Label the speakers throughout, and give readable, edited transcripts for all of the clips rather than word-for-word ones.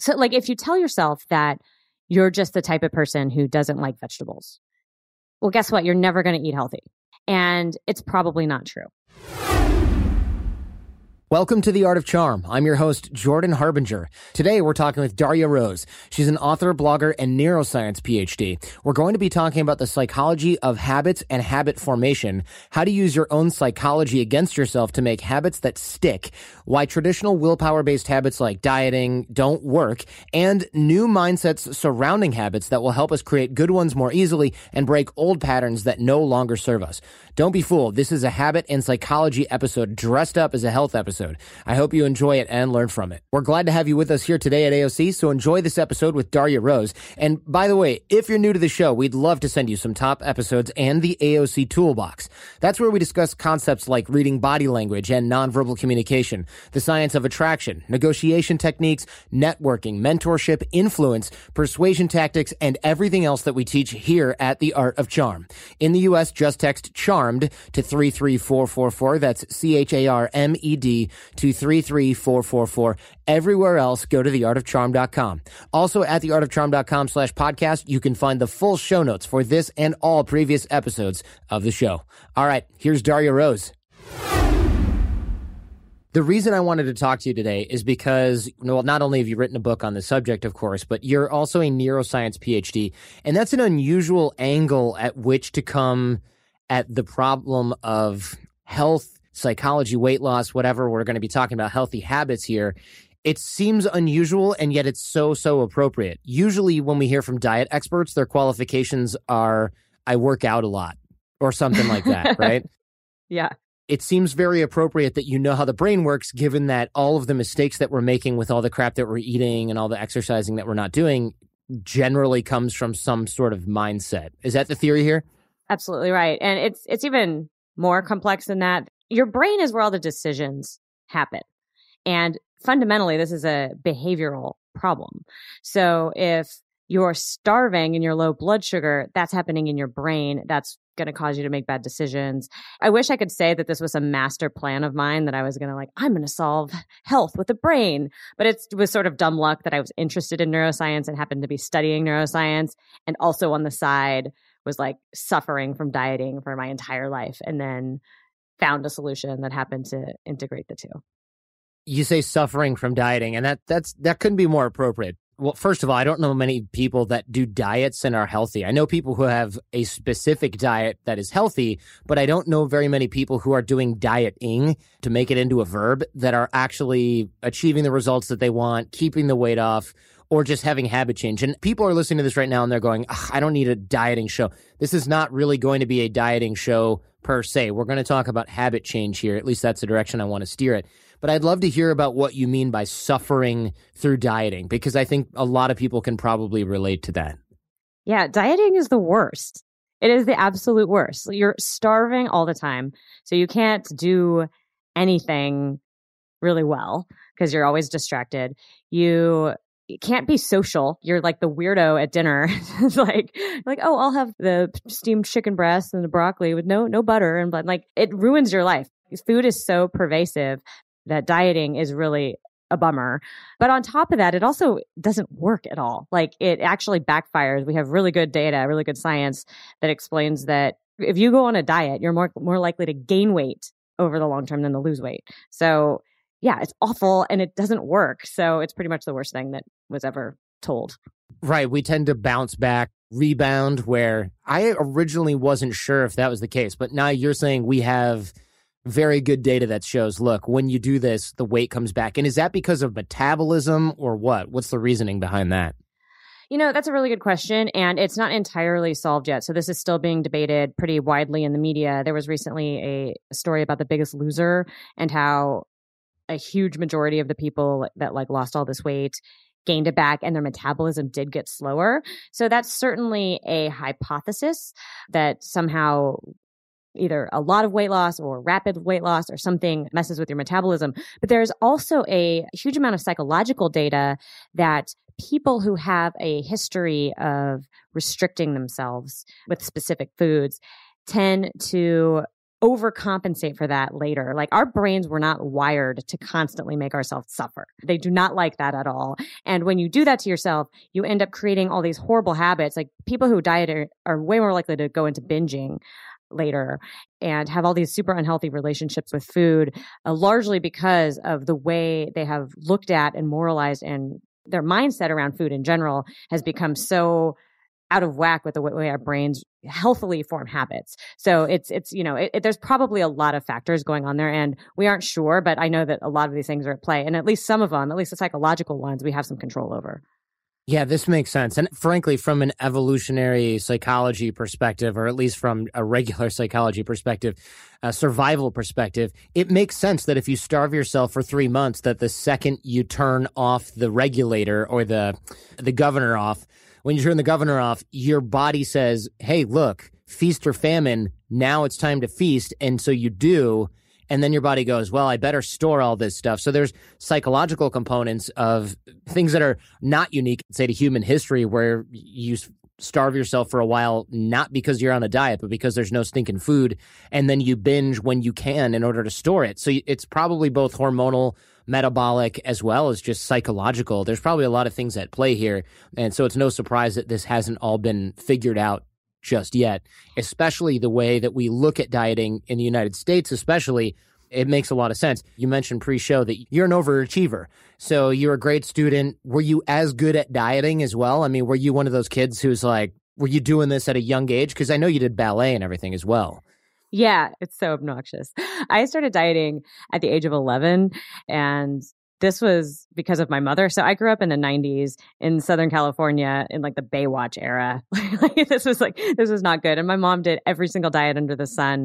Speaker 1: So like if you tell yourself that you're just the type of person who doesn't like vegetables, well, guess what? You're never going to eat healthy. And it's probably not true.
Speaker 2: Welcome to The Art of Charm. I'm your host, Jordan Harbinger. Today, we're talking with Darya Rose. She's an author, blogger, and neuroscience PhD. We're going to be talking about the psychology of habits and habit formation, how to use your own psychology against yourself to make habits that stick, why traditional willpower-based habits like dieting don't work, and new mindsets surrounding habits that will help us create good ones more easily and break old patterns that no longer serve us. Don't be fooled. This is a habit and psychology episode dressed up as a health episode. I hope you enjoy it and learn from it. We're glad to have you with us here today at AOC, so enjoy this episode with Darya Rose. And by the way, if you're new to the show, we'd love to send you some top episodes and the AOC Toolbox. That's where we discuss concepts like reading body language and nonverbal communication, the science of attraction, negotiation techniques, networking, mentorship, influence, persuasion tactics, and everything else that we teach here at The Art of Charm. In the U.S., just text CHARMED to 33444. That's CHARMED to 33444. Everywhere else, go to theartofcharm.com. Also at theartofcharm.com/podcast, you can find the full show notes for this and all previous episodes of the show. All right, here's Darya Rose. The reason I wanted to talk to you today is because, well, not only have you written a book on the subject, of course, but you're also a neuroscience PhD, and that's an unusual angle at which to come at the problem of health, psychology, weight loss, whatever. We're going to be talking about healthy habits here. It seems unusual, and yet it's so appropriate. Usually when we hear from diet experts, their qualifications are, I work out a lot or something like that, right?
Speaker 1: Yeah.
Speaker 2: It seems very appropriate that you know how the brain works, given that all of the mistakes that we're making with all the crap that we're eating and all the exercising that we're not doing generally comes from some sort of mindset. Is that the theory here?
Speaker 1: Absolutely right. And it's even more complex than that. Your brain is where all the decisions happen. And fundamentally, this is a behavioral problem. So if you're starving and you're low blood sugar, that's happening in your brain. That's going to cause you to make bad decisions. I wish I could say that this was a master plan of mine, that I was going to I'm going to solve health with the brain. But it was sort of dumb luck that I was interested in neuroscience and happened to be studying neuroscience. And also on the side was suffering from dieting for my entire life. And then found a solution that happened to integrate the two.
Speaker 2: You say suffering from dieting, and that couldn't be more appropriate. Well, first of all, I don't know many people that do diets and are healthy. I know people who have a specific diet that is healthy, but I don't know very many people who are doing dieting, to make it into a verb, that are actually achieving the results that they want, keeping the weight off, or just having habit change. And people are listening to this right now and they're going, I don't need a dieting show. This is not really going to be a dieting show per se. We're going to talk about habit change here. At least that's the direction I want to steer it. But I'd love to hear about what you mean by suffering through dieting, because I think a lot of people can probably relate to that.
Speaker 1: Yeah, dieting is the worst. It is the absolute worst. You're starving all the time. So you can't do anything really well because you're always distracted. You can't be social. You're like the weirdo at dinner. It's like, oh, I'll have the steamed chicken breast and the broccoli with no butter. And it ruins your life. Food is so pervasive that dieting is really a bummer. But on top of that, it also doesn't work at all. It actually backfires. We have really good data, really good science that explains that if you go on a diet, you're more likely to gain weight over the long term than to lose weight. So yeah, it's awful and it doesn't work. So it's pretty much the worst thing that was ever told.
Speaker 2: Right. We tend to bounce back, rebound, where I originally wasn't sure if that was the case. But now you're saying we have very good data that shows, look, when you do this, the weight comes back. And is that because of metabolism or what? What's the reasoning behind that?
Speaker 1: That's a really good question, and it's not entirely solved yet. So this is still being debated pretty widely in the media. There was recently a story about The Biggest Loser and how a huge majority of the people that lost all this weight gained it back and their metabolism did get slower. So that's certainly a hypothesis that somehow either a lot of weight loss or rapid weight loss or something messes with your metabolism. But there's also a huge amount of psychological data that people who have a history of restricting themselves with specific foods tend to overcompensate for that later. Like our brains were not wired to constantly make ourselves suffer. They do not like that at all. And when you do that to yourself, you end up creating all these horrible habits. Like people who diet are way more likely to go into binging later and have all these super unhealthy relationships with food, largely because of the way they have looked at and moralized, and their mindset around food in general has become so out of whack with the way our brains healthily form habits. So there's probably a lot of factors going on there, and we aren't sure, but I know that a lot of these things are at play, and at least some of them, at least the psychological ones, we have some control over.
Speaker 2: Yeah, this makes sense. And frankly, from an evolutionary psychology perspective, or at least from a regular psychology perspective, a survival perspective, it makes sense that if you starve yourself for 3 months, that the second you turn off the regulator or the governor off, when you turn the governor off, your body says, hey, look, feast or famine, now it's time to feast. And so you do. And then your body goes, well, I better store all this stuff. So there's psychological components of things that are not unique, say, to human history, where you starve yourself for a while, not because you're on a diet, but because there's no stinking food. And then you binge when you can in order to store it. So it's probably both hormonal, metabolic, as well as just psychological. There's probably a lot of things at play here. And so it's no surprise that this hasn't all been figured out just yet, especially the way that we look at dieting in the United States, especially. It makes a lot of sense. You mentioned pre-show that you're an overachiever. So you're a great student. Were you as good at dieting as well? I mean, were you one of those kids who's like, were you doing this at a young age? Because I know you did ballet and everything as well.
Speaker 1: Yeah, it's so obnoxious. I started dieting at the age of 11, and this was because of my mother. So I grew up in the 90s in Southern California in like the Baywatch era. This was not good. And my mom did every single diet under the sun.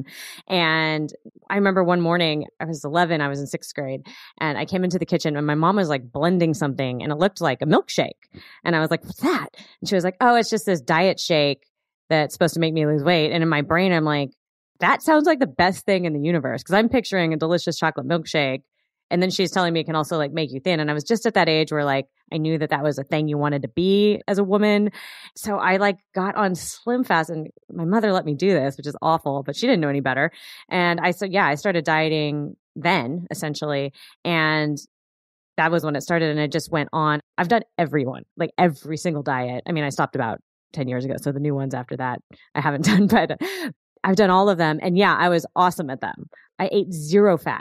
Speaker 1: And I remember one morning, I was 11, I was in 6th grade, and I came into the kitchen and my mom was like blending something and it looked like a milkshake. And I was like, what's that? And she was like, oh, it's just this diet shake that's supposed to make me lose weight. And in my brain, I'm like, that sounds like the best thing in the universe, because I'm picturing a delicious chocolate milkshake. And then she's telling me it can also like make you thin. And I was just at that age where like I knew that was a thing you wanted to be as a woman. So I like got on Slim Fast, and my mother let me do this, which is awful, but she didn't know any better. And I started dieting then essentially. And that was when it started, and it just went on. I've done every single diet. I mean, I stopped about 10 years ago. So the new ones after that, I haven't done, but I've done all of them. And yeah, I was awesome at them. I ate zero fat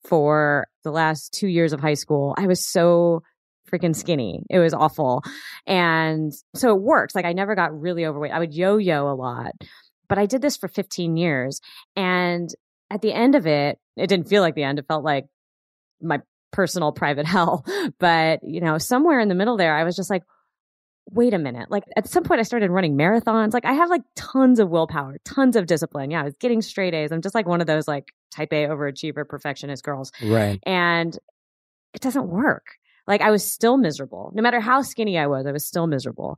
Speaker 1: for the last 2 years of high school. I was so freaking skinny. It was awful. And so it works. Like I never got really overweight. I would yo-yo a lot, but I did this for 15 years. And at the end of it, it didn't feel like the end. It felt like my personal private hell. But, somewhere in the middle there, I was just like, wait a minute. Like at some point I started running marathons. Like I have like tons of willpower, tons of discipline. Yeah, I was getting straight A's. I'm just like one of those like type A overachiever perfectionist girls.
Speaker 2: Right.
Speaker 1: And it doesn't work. Like I was still miserable. No matter how skinny I was still miserable.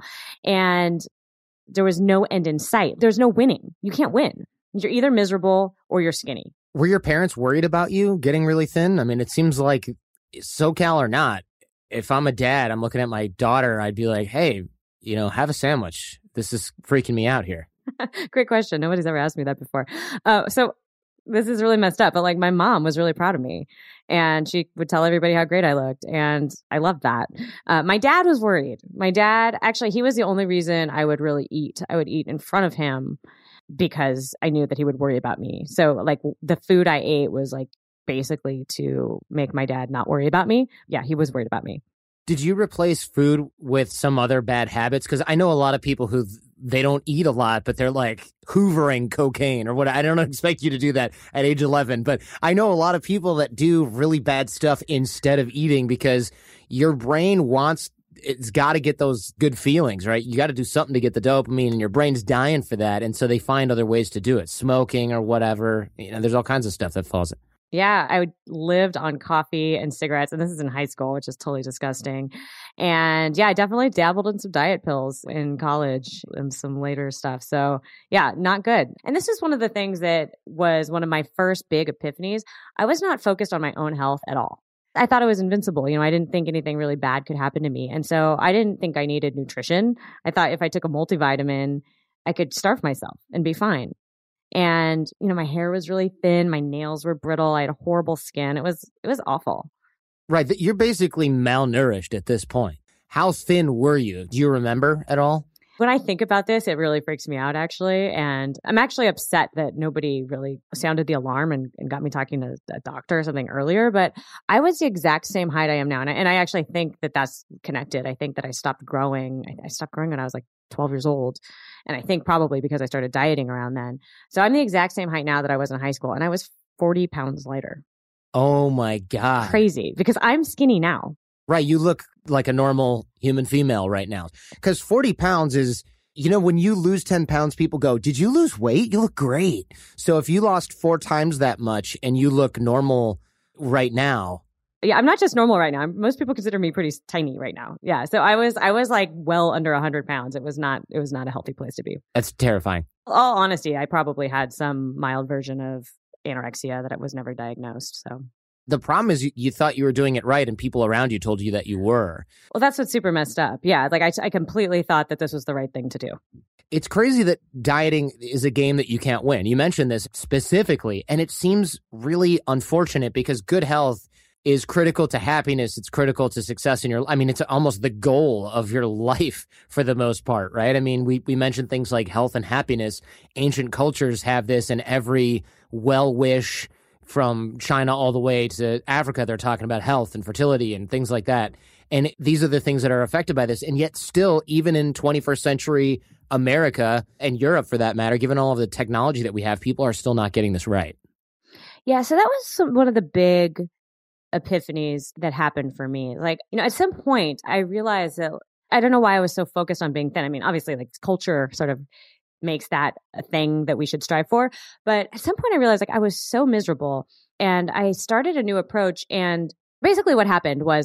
Speaker 1: And there was no end in sight. There's no winning. You can't win. You're either miserable or you're skinny.
Speaker 2: Were your parents worried about you getting really thin? I mean, it seems like SoCal or not, if I'm a dad, I'm looking at my daughter, I'd be like, hey, have a sandwich. This is freaking me out here.
Speaker 1: Great question. Nobody's ever asked me that before. So this is really messed up, but like my mom was really proud of me, and she would tell everybody how great I looked. And I loved that. My dad was worried. My dad, actually, he was the only reason I would really eat. I would eat in front of him because I knew that he would worry about me. So like the food I ate was like basically to make my dad not worry about me. Yeah, he was worried about me.
Speaker 2: Did you replace food with some other bad habits? Because I know a lot of people who they don't eat a lot, but they're like hoovering cocaine or what. I don't expect you to do that at age 11, but I know a lot of people that do really bad stuff instead of eating because your brain it's got to get those good feelings, right? You got to do something to get the dopamine, and your brain's dying for that. And so they find other ways to do it, smoking or whatever. There's all kinds of stuff that falls in.
Speaker 1: Yeah, I lived on coffee and cigarettes, and this is in high school, which is totally disgusting. And yeah, I definitely dabbled in some diet pills in college and some later stuff. So yeah, not good. And this is one of the things that was one of my first big epiphanies. I was not focused on my own health at all. I thought I was invincible. I didn't think anything really bad could happen to me. And so I didn't think I needed nutrition. I thought if I took a multivitamin, I could starve myself and be fine. And, my hair was really thin. My nails were brittle. I had horrible skin. It was awful.
Speaker 2: Right. You're basically malnourished at this point. How thin were you? Do you remember at all?
Speaker 1: When I think about this, it really freaks me out, actually. And I'm actually upset that nobody really sounded the alarm and got me talking to a doctor or something earlier. But I was the exact same height I am now. And I actually think that that's connected. I think that I stopped growing. I stopped growing when I was like 12 years old. And I think probably because I started dieting around then. So I'm the exact same height now that I was in high school. And I was 40 pounds lighter.
Speaker 2: Oh my God.
Speaker 1: Crazy. Because I'm skinny now.
Speaker 2: Right. You look like a normal human female right now. Because 40 pounds is, when you lose 10 pounds, people go, did you lose weight? You look great. So if you lost 4 times that much and you look normal right now.
Speaker 1: Yeah, I'm not just normal right now. Most people consider me pretty tiny right now. Yeah. So I was like well under 100 pounds. It was not a healthy place to be.
Speaker 2: That's terrifying.
Speaker 1: All honesty, I probably had some mild version of anorexia that was never diagnosed. So
Speaker 2: the problem is you thought you were doing it right and people around you told you that you were.
Speaker 1: Well, that's what's super messed up. Yeah. Like I completely thought that this was the right thing to do.
Speaker 2: It's crazy that dieting is a game that you can't win. You mentioned this specifically, and it seems really unfortunate because good health is critical to happiness. It's critical to success it's almost the goal of your life for the most part, right? I mean, we mentioned things like health and happiness. Ancient cultures have this, and every well-wish from China all the way to Africa, they're talking about health and fertility and things like that. And these are the things that are affected by this. And yet still, even in 21st century America and Europe, for that matter, given all of the technology that we have, people are still not getting this right.
Speaker 1: Yeah, so that was one of the big epiphanies that happened for me. Like, at some point, I realized that I don't know why I was so focused on being thin. I mean, obviously, like culture sort of makes that a thing that we should strive for. But at some point I realized like I was so miserable and I started a new approach. And basically what happened was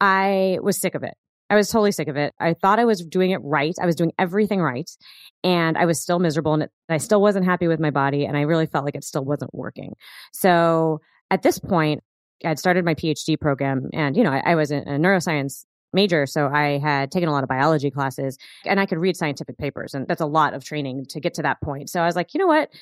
Speaker 1: I was sick of it. I was totally sick of it. I thought I was doing it right. I was doing everything right. And I was still miserable and I still wasn't happy with my body. And I really felt like it still wasn't working. So at this point, I'd started my PhD program and, I was a neuroscience major. So I had taken a lot of biology classes and I could read scientific papers. And that's a lot of training to get to that point. So I was like, you know what?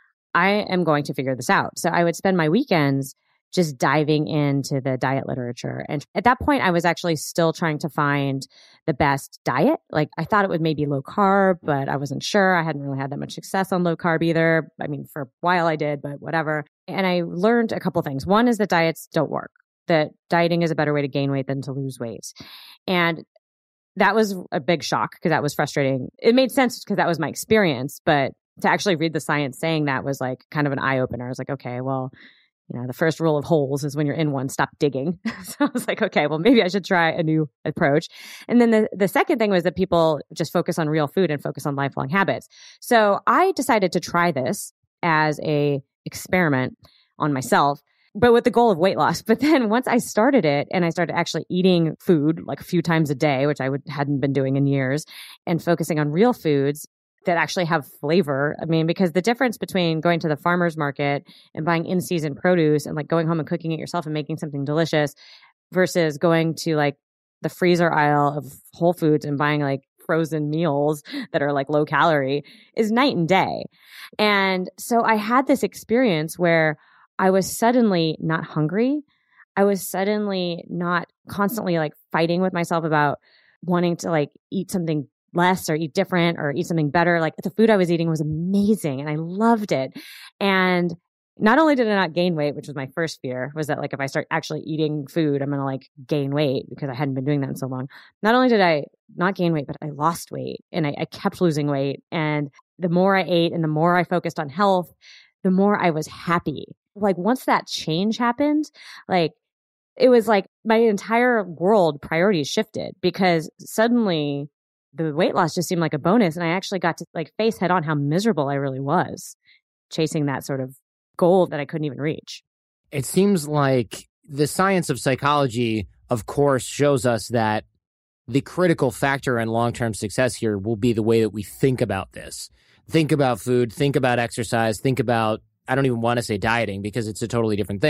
Speaker 1: I am going to figure this out. So I would spend my weekends just diving into the diet literature. And at that point, I was actually still trying to find the best diet. Like I thought it would maybe low carb, but I wasn't sure. I hadn't really had that much success on low carb either. I mean, for a while I did, but whatever. And I learned a couple things. One is that diets don't work, that dieting is a better way to gain weight than to lose weight. And that was a big shock because that was frustrating. It made sense because that was my experience, but to actually read the science saying that was like kind of an eye opener. I was like, okay, well, the first rule of holes is when you're in one, stop digging. So I was like, okay, well, maybe I should try a new approach. And then the second thing was that people just focus on real food and focus on lifelong habits. So I decided to try this as a experiment on myself, but with the goal of weight loss. But then once I started it and I started actually eating food like a few times a day, which I hadn't been doing in years, and focusing on real foods that actually have flavor. I mean, because the difference between going to the farmer's market and buying in-season produce and like going home and cooking it yourself and making something delicious versus going to like the freezer aisle of Whole Foods and buying like frozen meals that are like low calorie is night and day. And so I had this experience where I was suddenly not hungry. I was suddenly not constantly like fighting with myself about wanting to like eat something less or eat different or eat something better. Like the food I was eating was amazing and I loved it. And not only did I not gain weight, which was my first fear, was that like if I start actually eating food, I'm going to like gain weight because I hadn't been doing that in so long. Not only did I not gain weight, but I lost weight and I kept losing weight. And the more I ate and the more I focused on health, the more I was happy. Like once that change happened, like it was like my entire world priorities shifted because suddenly the weight loss just seemed like a bonus. And I actually got to like face head on how miserable I really was chasing that sort of goal that I couldn't even reach.
Speaker 2: It seems like the science of psychology, of course, shows us that the critical factor in long-term success here will be the way that we think about this. Think about food, think about exercise, think about, I don't even want to say dieting because it's a totally different thing.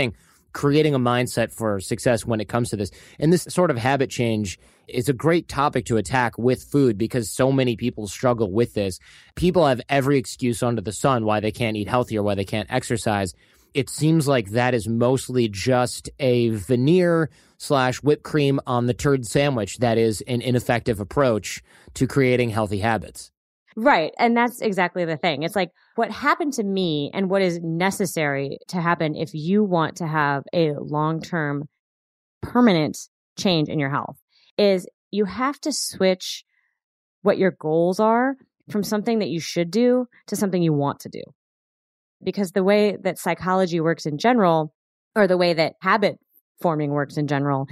Speaker 2: creating a mindset for success when it comes to this. And this sort of habit change is a great topic to attack with food because so many people struggle with this. People have every excuse under the sun why they can't eat healthy or why they can't exercise. It seems like that is mostly just a veneer / whipped cream on the turd sandwich that is an ineffective approach to creating healthy habits.
Speaker 1: Right. And that's exactly the thing. It's like what happened to me and what is necessary to happen if you want to have a long-term permanent change in your health is you have to switch what your goals are from something that you should do to something you want to do. Because the way that psychology works in general, or the way that habit forming works in general,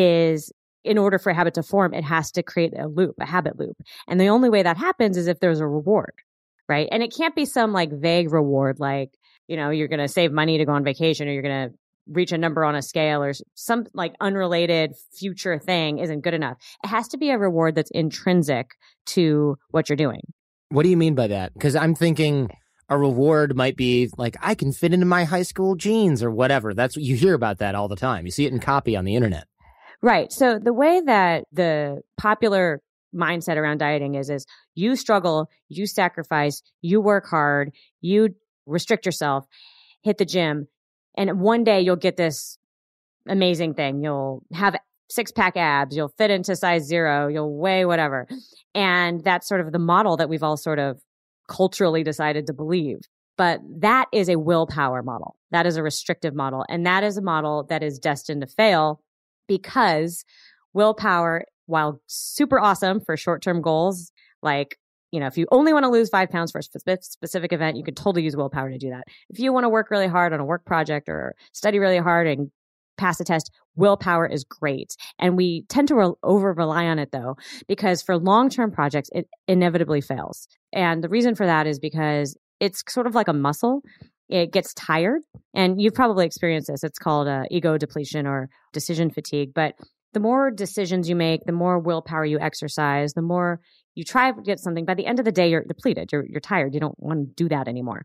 Speaker 1: is in order for a habit to form, it has to create a loop, a habit loop. And the only way that happens is if there's a reward, right? And it can't be some like vague reward, like, you're going to save money to go on vacation, or you're going to reach a number on a scale, or some like unrelated future thing isn't good enough. It has to be a reward that's intrinsic to what you're doing.
Speaker 2: What do you mean by that? Because I'm thinking a reward might be like, I can fit into my high school jeans or whatever. That's what you hear about that all the time. You see it in copy on the internet.
Speaker 1: Right. So the way that the popular mindset around dieting is you struggle, you sacrifice, you work hard, you restrict yourself, hit the gym, and one day you'll get this amazing thing. You'll have 6-pack abs, you'll fit into size 0, you'll weigh whatever. And that's sort of the model that we've all sort of culturally decided to believe. But that is a willpower model. That is a restrictive model. And that is a model that is destined to fail because willpower, while super awesome for short-term goals, like, if you only want to lose 5 pounds for a specific event, you could totally use willpower to do that. If you want to work really hard on a work project or study really hard and pass a test, willpower is great. And we tend to over-rely on it, though, because for long-term projects, it inevitably fails. And the reason for that is because it's sort of like a muscle. It gets tired. And you've probably experienced this. It's called ego depletion or decision fatigue. But the more decisions you make, the more willpower you exercise, the more you try to get something. By the end of the day, you're depleted. You're tired. You don't want to do that anymore.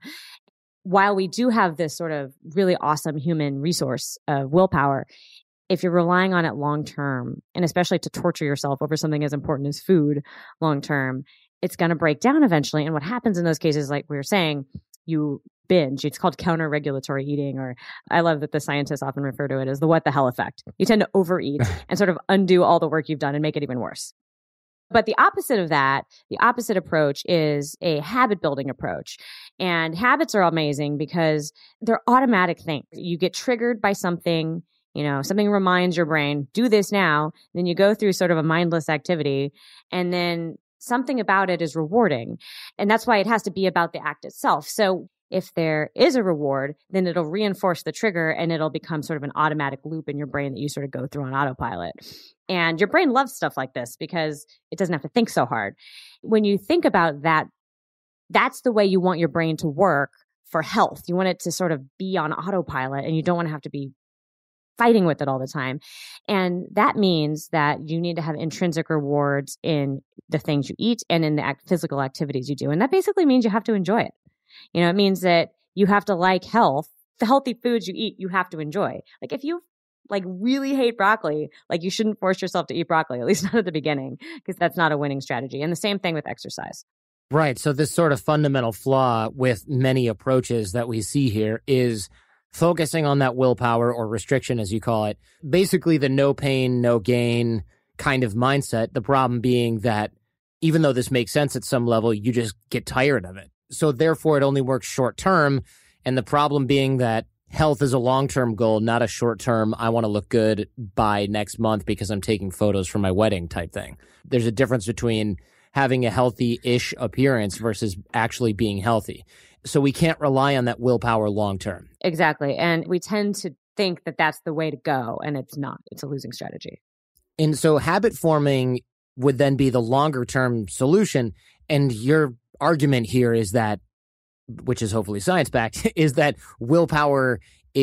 Speaker 1: While we do have this sort of really awesome human resource of willpower, if you're relying on it long term, and especially to torture yourself over something as important as food long term, it's going to break down eventually. And what happens in those cases, like we were saying, you binge. It's called counter-regulatory eating, or I love that the scientists often refer to it as the what the hell effect. You tend to overeat and sort of undo all the work you've done and make it even worse. But the opposite of that, the opposite approach is a habit building approach. And habits are amazing because they're automatic things. You get triggered by something, something reminds your brain, do this now. Then you go through sort of a mindless activity, and then something about it is rewarding. And that's why it has to be about the act itself. So if there is a reward, then it'll reinforce the trigger and it'll become sort of an automatic loop in your brain that you sort of go through on autopilot. And your brain loves stuff like this because it doesn't have to think so hard. When you think about that, that's the way you want your brain to work for health. You want it to sort of be on autopilot, and you don't want to have to be fighting with it all the time. And that means that you need to have intrinsic rewards in the things you eat and in the physical activities you do. And that basically means you have to enjoy it. It means that you have to like health. The healthy foods you eat, you have to enjoy. Like if you really hate broccoli, you shouldn't force yourself to eat broccoli, at least not at the beginning, because that's not a winning strategy. And the same thing with exercise.
Speaker 2: Right. So this sort of fundamental flaw with many approaches that we see here is focusing on that willpower or restriction, as you call it, basically the no pain, no gain kind of mindset. The problem being that even though this makes sense at some level, you just get tired of it. So therefore, it only works short term. And the problem being that health is a long-term goal, not a short-term, I want to look good by next month because I'm taking photos for my wedding type thing. There's a difference between having a healthy-ish appearance versus actually being healthy. So we can't rely on that willpower long-term.
Speaker 1: Exactly. And we tend to think that that's the way to go, and it's not. It's a losing strategy.
Speaker 2: And so habit forming would then be the longer-term solution. And your argument here is that, which is hopefully science-backed, is that willpower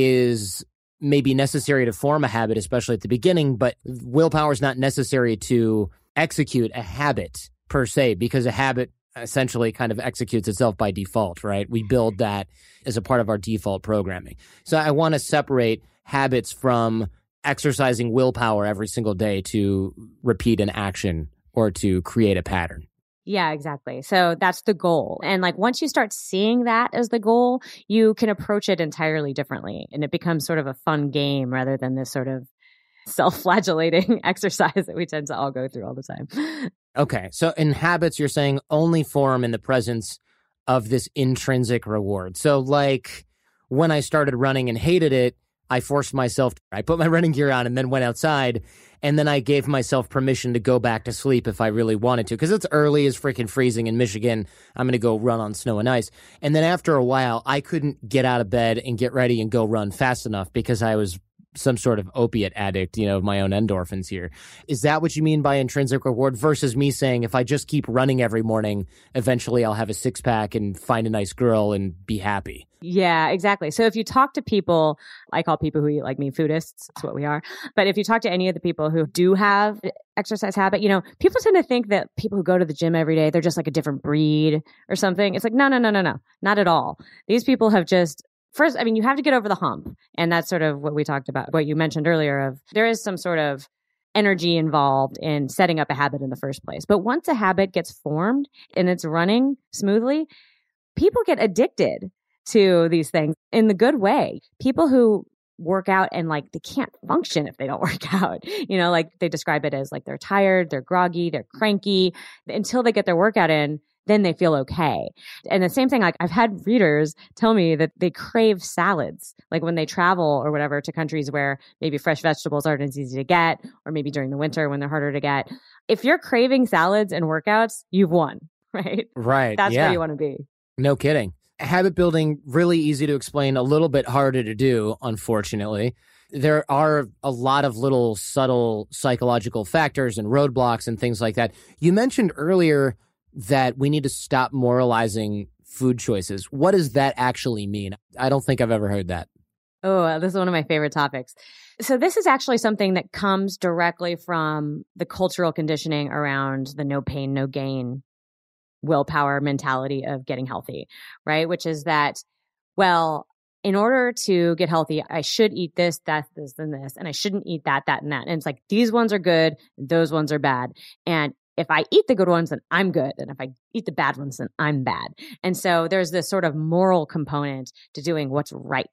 Speaker 2: is maybe necessary to form a habit, especially at the beginning, but willpower is not necessary to execute a habit per se, because a habit essentially kind of executes itself by default, right? We build that as a part of our default programming. So I want to separate habits from exercising willpower every single day to repeat an action or to create a pattern.
Speaker 1: Yeah, exactly. So that's the goal. And like once you start seeing that as the goal, you can approach it entirely differently. And it becomes sort of a fun game rather than this sort of self-flagellating exercise that we tend to all go through all the time.
Speaker 2: Okay. So in habits, you're saying only form in the presence of this intrinsic reward. So like when I started running and hated it, I forced myself, I put my running gear on and then went outside. And then I gave myself permission to go back to sleep if I really wanted to. Because it's early as freaking freezing in Michigan. I'm going to go run on snow and ice. And then after a while, I couldn't get out of bed and get ready and go run fast enough because I was some sort of opiate addict, of my own endorphins here. Is that what you mean by intrinsic reward versus me saying if I just keep running every morning, eventually I'll have a six-pack and find a nice girl and be happy?
Speaker 1: Yeah, exactly. So if you talk to people, I call people who eat like me foodists, that's what we are. But if you talk to any of the people who do have exercise habit, people tend to think that people who go to the gym every day, they're just like a different breed or something. It's like, no, not at all. These people have just first, you have to get over the hump. And that's sort of what we talked about, what you mentioned earlier of there is some sort of energy involved in setting up a habit in the first place. But once a habit gets formed and it's running smoothly, people get addicted to these things in the good way. People who work out and like they can't function if they don't work out, like they describe it as like they're tired, they're groggy, they're cranky until they get their workout in. Then they feel okay. And the same thing, like I've had readers tell me that they crave salads, like when they travel or whatever to countries where maybe fresh vegetables aren't as easy to get, or maybe during the winter when they're harder to get. If you're craving salads and workouts, you've won, right?
Speaker 2: Right.
Speaker 1: That's where you want to be.
Speaker 2: No kidding. Habit building, really easy to explain, a little bit harder to do, unfortunately. There are a lot of little subtle psychological factors and roadblocks and things like that. You mentioned earlier that we need to stop moralizing food choices. What does that actually mean? I don't think I've ever heard that.
Speaker 1: Oh, this is one of my favorite topics. So this is actually something that comes directly from the cultural conditioning around the no pain, no gain willpower mentality of getting healthy, right? Which is that, well, in order to get healthy, I should eat this, that, this, and this, and I shouldn't eat that, that, and that. And it's like, these ones are good, those ones are bad. And if I eat the good ones, then I'm good. And if I eat the bad ones, then I'm bad. And so there's this sort of moral component to doing what's right.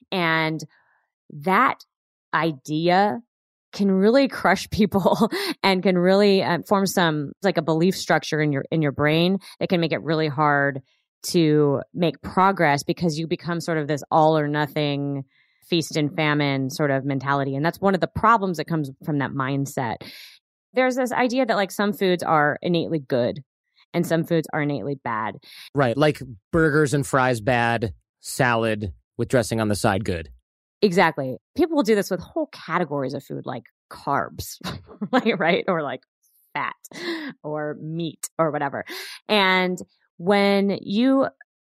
Speaker 1: And that idea can really crush people and can really form some like a belief structure in your brain that can make it really hard to make progress because you become sort of this all or nothing feast and famine sort of mentality. And that's one of the problems that comes from that mindset. There's this idea that like some foods are innately good and some foods are innately bad.
Speaker 2: Right. Like burgers and fries bad, salad with dressing on the side good.
Speaker 1: Exactly. People will do this with whole categories of food like carbs, right? Or like fat or meat or whatever. And when you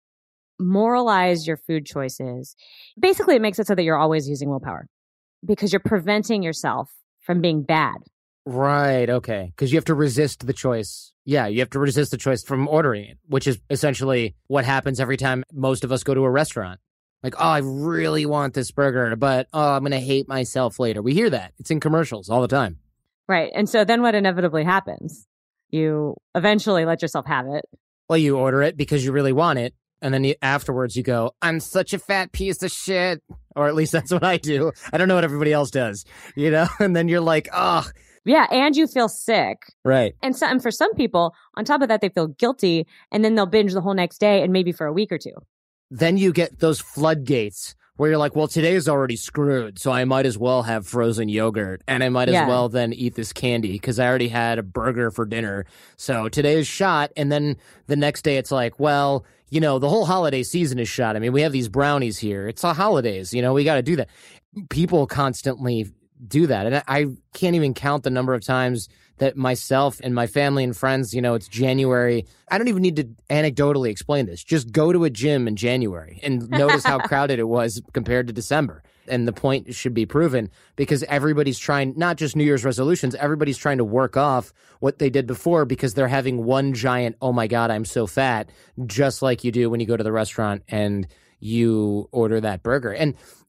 Speaker 1: moralize your food choices, basically it makes it so that you're always using willpower because you're preventing yourself from being bad.
Speaker 2: Right. Okay. Because you have to resist the choice. Yeah. You have to resist the choice from ordering it, which is essentially what happens every time most of us go to a restaurant. Like, oh, I really want this burger, but I'm going to hate myself later. We hear that. It's in commercials all the time.
Speaker 1: Right. And so then what inevitably happens? You eventually let yourself have it.
Speaker 2: Well, you order it because you really want it. And then afterwards you go, I'm such a fat piece of shit. Or at least that's what I do. I don't know what everybody else does, And then you're like, oh.
Speaker 1: Yeah, and you feel sick.
Speaker 2: Right.
Speaker 1: And for some people, on top of that, they feel guilty, and then they'll binge the whole next day and maybe for a week or two.
Speaker 2: Then you get those floodgates where you're like, well, today's already screwed, so I might as well have frozen yogurt, and I might as well then eat this candy because I already had a burger for dinner. So today is shot, and then the next day it's like, well, the whole holiday season is shot. I mean, we have these brownies here. It's the holidays, we got to do that. People constantly do that. And I can't even count the number of times that myself and my family and friends, it's January. I don't even need to anecdotally explain this. Just go to a gym in January and notice how crowded it was compared to December. And the point should be proven because everybody's trying, not just New Year's resolutions, everybody's trying to work off what they did before because they're having one giant, oh my God, I'm so fat, just like you do when you go to the restaurant and you order that burger. And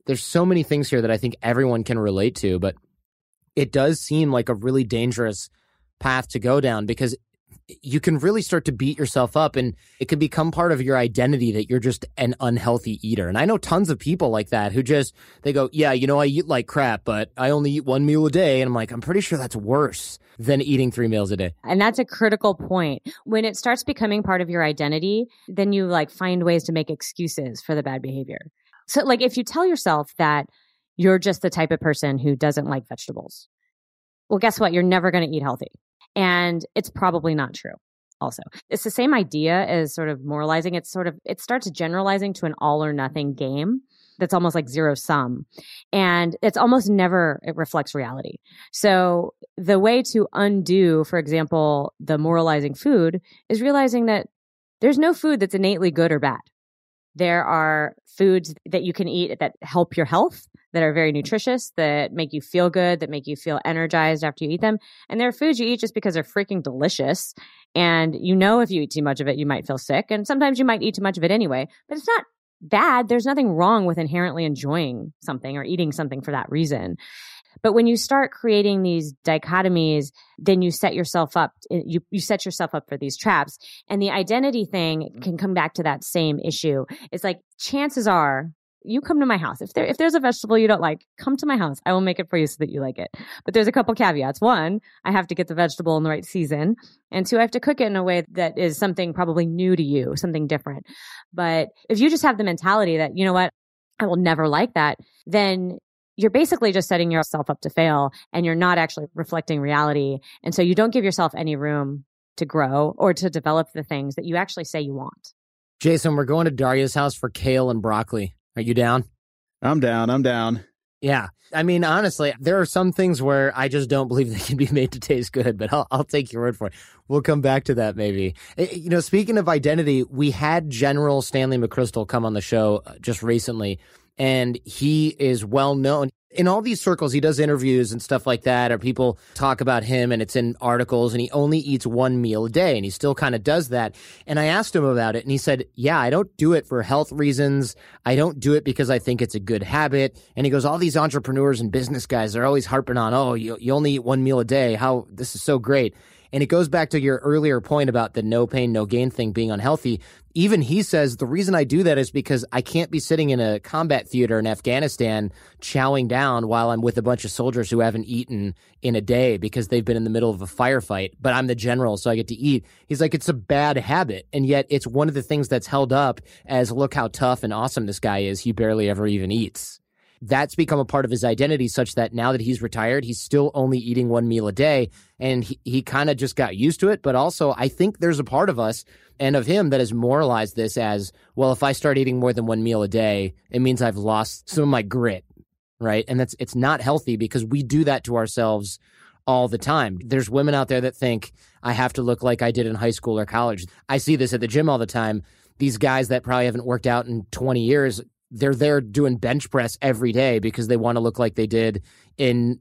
Speaker 2: there's so many things here that I think everyone can relate to, but it does seem like a really dangerous path to go down because you can really start to beat yourself up and it can become part of your identity that you're just an unhealthy eater. And I know tons of people like that who they go, yeah, I eat like crap, but I only eat one meal a day. And I'm like, I'm pretty sure that's worse than eating 3 meals a day.
Speaker 1: And that's a critical point. When it starts becoming part of your identity, then you find ways to make excuses for the bad behavior. So if you tell yourself that you're just the type of person who doesn't like vegetables, well, guess what? You're never going to eat healthy. And it's probably not true also. It's the same idea as sort of moralizing. It starts generalizing to an all or nothing game that's almost like zero sum. And it's almost never, it reflects reality. So the way to undo, for example, the moralizing food is realizing that there's no food that's innately good or bad. There are foods that you can eat that help your health, that are very nutritious, that make you feel good, that make you feel energized after you eat them. And there are foods you eat just because they're freaking delicious. And if you eat too much of it, you might feel sick. And sometimes you might eat too much of it anyway. But it's not bad. There's nothing wrong with inherently enjoying something or eating something for that reason. But when you start creating these dichotomies, then you set yourself up, you set yourself up for these traps. And the identity thing can come back to that same issue. It's like, chances are, you come to my house. If there's a vegetable you don't like, come to my house. I will make it for you so that you like it. But there's a couple caveats. One, I have to get the vegetable in the right season. And two, I have to cook it in a way that is something probably new to you, something different. But if you just have the mentality that, you know what, I will never like that, then you're basically just setting yourself up to fail and you're not actually reflecting reality. And so you don't give yourself any room to grow or to develop the things that you actually say you want.
Speaker 2: Jason, we're going to Daria's house for kale and broccoli. Are you down?
Speaker 3: I'm down.
Speaker 2: Yeah. I mean, honestly, there are some things where I just don't believe they can be made to taste good, but I'll take your word for it. We'll come back to that maybe. Speaking of identity, we had General Stanley McChrystal come on the show just recently, and he is well known. In all these circles, he does interviews and stuff like that, or people talk about him and it's in articles, and he only eats 1 meal a day, and he still kind of does that. And I asked him about it, and he said, yeah, I don't do it for health reasons. I don't do it because I think it's a good habit. And he goes, all these entrepreneurs and business guys are always harping on, oh, you only eat 1 meal a day. How this is so great. And it goes back to your earlier point about the no pain, no gain thing being unhealthy. Even he says the reason I do that is because I can't be sitting in a combat theater in Afghanistan chowing down while I'm with a bunch of soldiers who haven't eaten in a day because they've been in the middle of a firefight, but I'm the general, so I get to eat. He's like, it's a bad habit. And yet it's one of the things that's held up as, look how tough and awesome this guy is. He barely ever even eats. That's become a part of his identity such that now that he's retired, he's still only eating 1 meal a day. And he kind of just got used to it. But also, I think there's a part of us and of him that has moralized this as, well, if I start eating more than 1 meal a day, it means I've lost some of my grit, right? And it's not healthy because we do that to ourselves all the time. There's women out there that think, I have to look like I did in high school or college. I see this at the gym all the time. These guys that probably haven't worked out in 20 years, they're there doing bench press every day because they want to look like they did in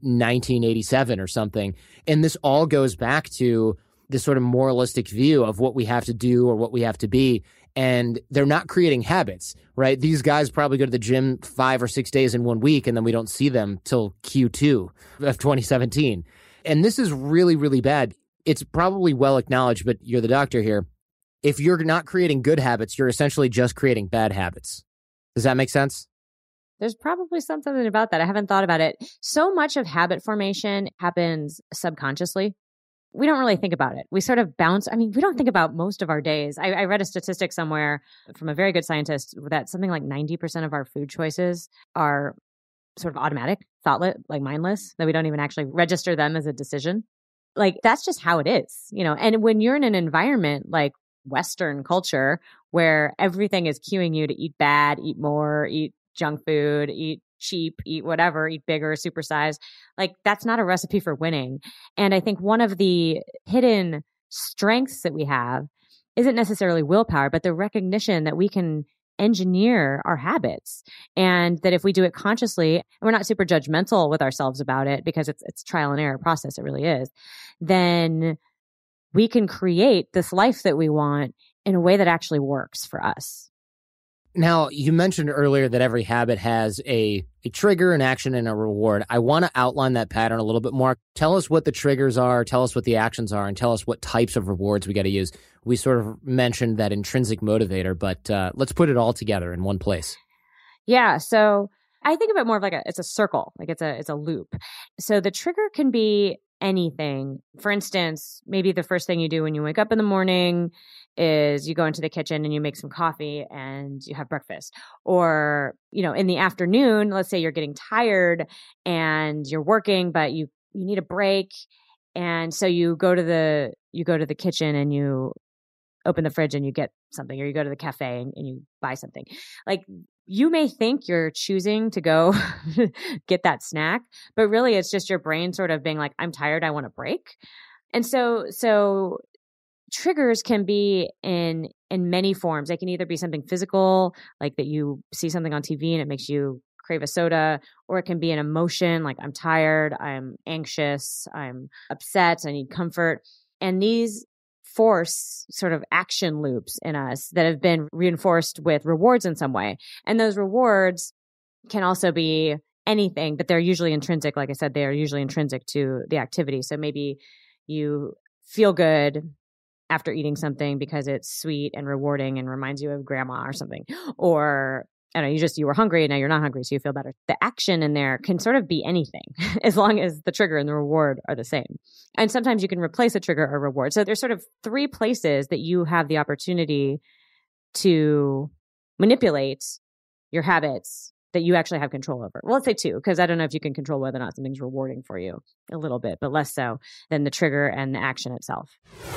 Speaker 2: 1987 or something. And this all goes back to this sort of moralistic view of what we have to do or what we have to be. And they're not creating habits, right? These guys probably go to the gym 5 or 6 days in 1 week, and then we don't see them till Q2 of 2017. And this is really, really bad. It's probably well acknowledged, but you're the doctor here. If you're not creating good habits, you're essentially just creating bad habits. Does that make sense?
Speaker 1: There's probably something about that. I haven't thought about it. So much of habit formation happens subconsciously. We don't really think about it. We sort of bounce. I mean, we don't think about most of our days. I read a statistic somewhere from a very good scientist that something like 90% of our food choices are sort of automatic, thoughtless, like mindless, that we don't even actually register them as a decision. Like, that's just how it is, And when you're in an environment like Western culture where everything is cueing you to eat bad, eat more, eat junk food, eat cheap, eat whatever, eat bigger, supersize, like that's not a recipe for winning. And I think one of the hidden strengths that we have isn't necessarily willpower, but the recognition that we can engineer our habits, and that if we do it consciously, and we're not super judgmental with ourselves about it because it's trial and error process, it really is, then we can create this life that we want in a way that actually works for us.
Speaker 2: Now, you mentioned earlier that every habit has a trigger, an action, and a reward. I want to outline that pattern a little bit more. Tell us what the triggers are, tell us what the actions are, and tell us what types of rewards we got to use. We sort of mentioned that intrinsic motivator, but let's put it all together in one place.
Speaker 1: Yeah, so I think of it more of like it's a circle, like it's a loop. So the trigger can be anything. For instance, maybe the first thing you do when you wake up in the morning is you go into the kitchen and you make some coffee and you have breakfast. Or, in the afternoon, let's say you're getting tired and you're working, but you need a break. And so you go to the kitchen and you open the fridge and you get something, or you go to the cafe and you buy something. Like, you may think you're choosing to go get that snack, but really it's just your brain sort of being like, I'm tired, I want a break. And so triggers can be in many forms. They can either be something physical, like that you see something on TV and it makes you crave a soda, or it can be an emotion, like I'm tired, I'm anxious, I'm upset, I need comfort. And these force sort of action loops in us that have been reinforced with rewards in some way. And those rewards can also be anything, but they're usually intrinsic. Like I said, they are usually intrinsic to the activity. So maybe you feel good after eating something because it's sweet and rewarding and reminds you of grandma or something. Or I don't know, you were hungry and now you're not hungry, so you feel better. The action in there can sort of be anything as long as the trigger and the reward are the same. And sometimes you can replace a trigger or reward. So there's sort of three places that you have the opportunity to manipulate your habits that you actually have control over. Well, let's say two, because I don't know if you can control whether or not something's rewarding for you. A little bit, but less so than the trigger and the action itself.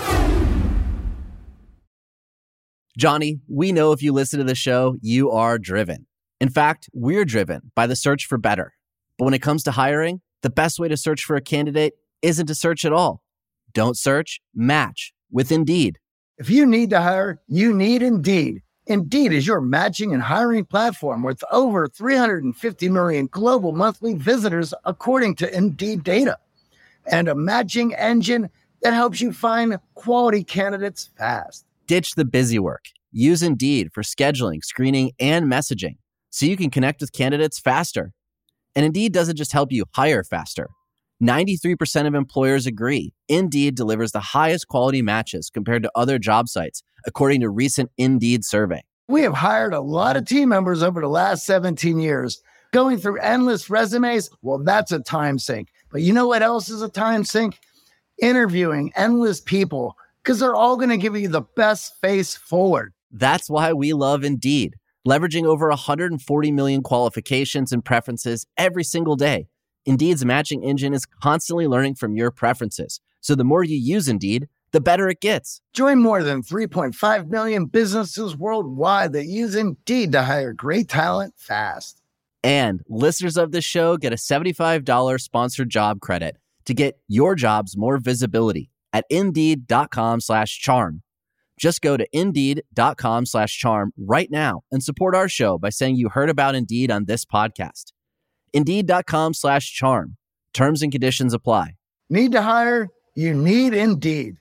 Speaker 4: Johnny, we know if you listen to the show, you are driven. In fact, we're driven by the search for better. But when it comes to hiring, the best way to search for a candidate isn't to search at all. Don't search, match with Indeed.
Speaker 5: If you need to hire, you need Indeed. Indeed is your matching and hiring platform with over 350 million global monthly visitors, according to Indeed data, and a matching engine that helps you find quality candidates fast.
Speaker 4: Ditch the busy work. Use Indeed for scheduling, screening, and messaging so you can connect with candidates faster. And Indeed doesn't just help you hire faster. 93% of employers agree Indeed delivers the highest quality matches compared to other job sites, according to recent Indeed survey.
Speaker 5: We have hired a lot of team members over the last 17 years. Going through endless resumes, well, that's a time sink. But you know what else is a time sink? Interviewing endless people, because they're all going to give you the best face forward.
Speaker 4: That's why we love Indeed, leveraging over 140 million qualifications and preferences every single day. Indeed's matching engine is constantly learning from your preferences. So the more you use Indeed, the better it gets.
Speaker 5: Join more than 3.5 million businesses worldwide that use Indeed to hire great talent fast.
Speaker 4: And listeners of this show get a $75 sponsored job credit to get your jobs more visibility at Indeed.com/charm. Just go to Indeed.com/charm right now and support our show by saying you heard about Indeed on this podcast. Indeed.com/charm. Terms and conditions apply.
Speaker 5: Need to hire? You need Indeed.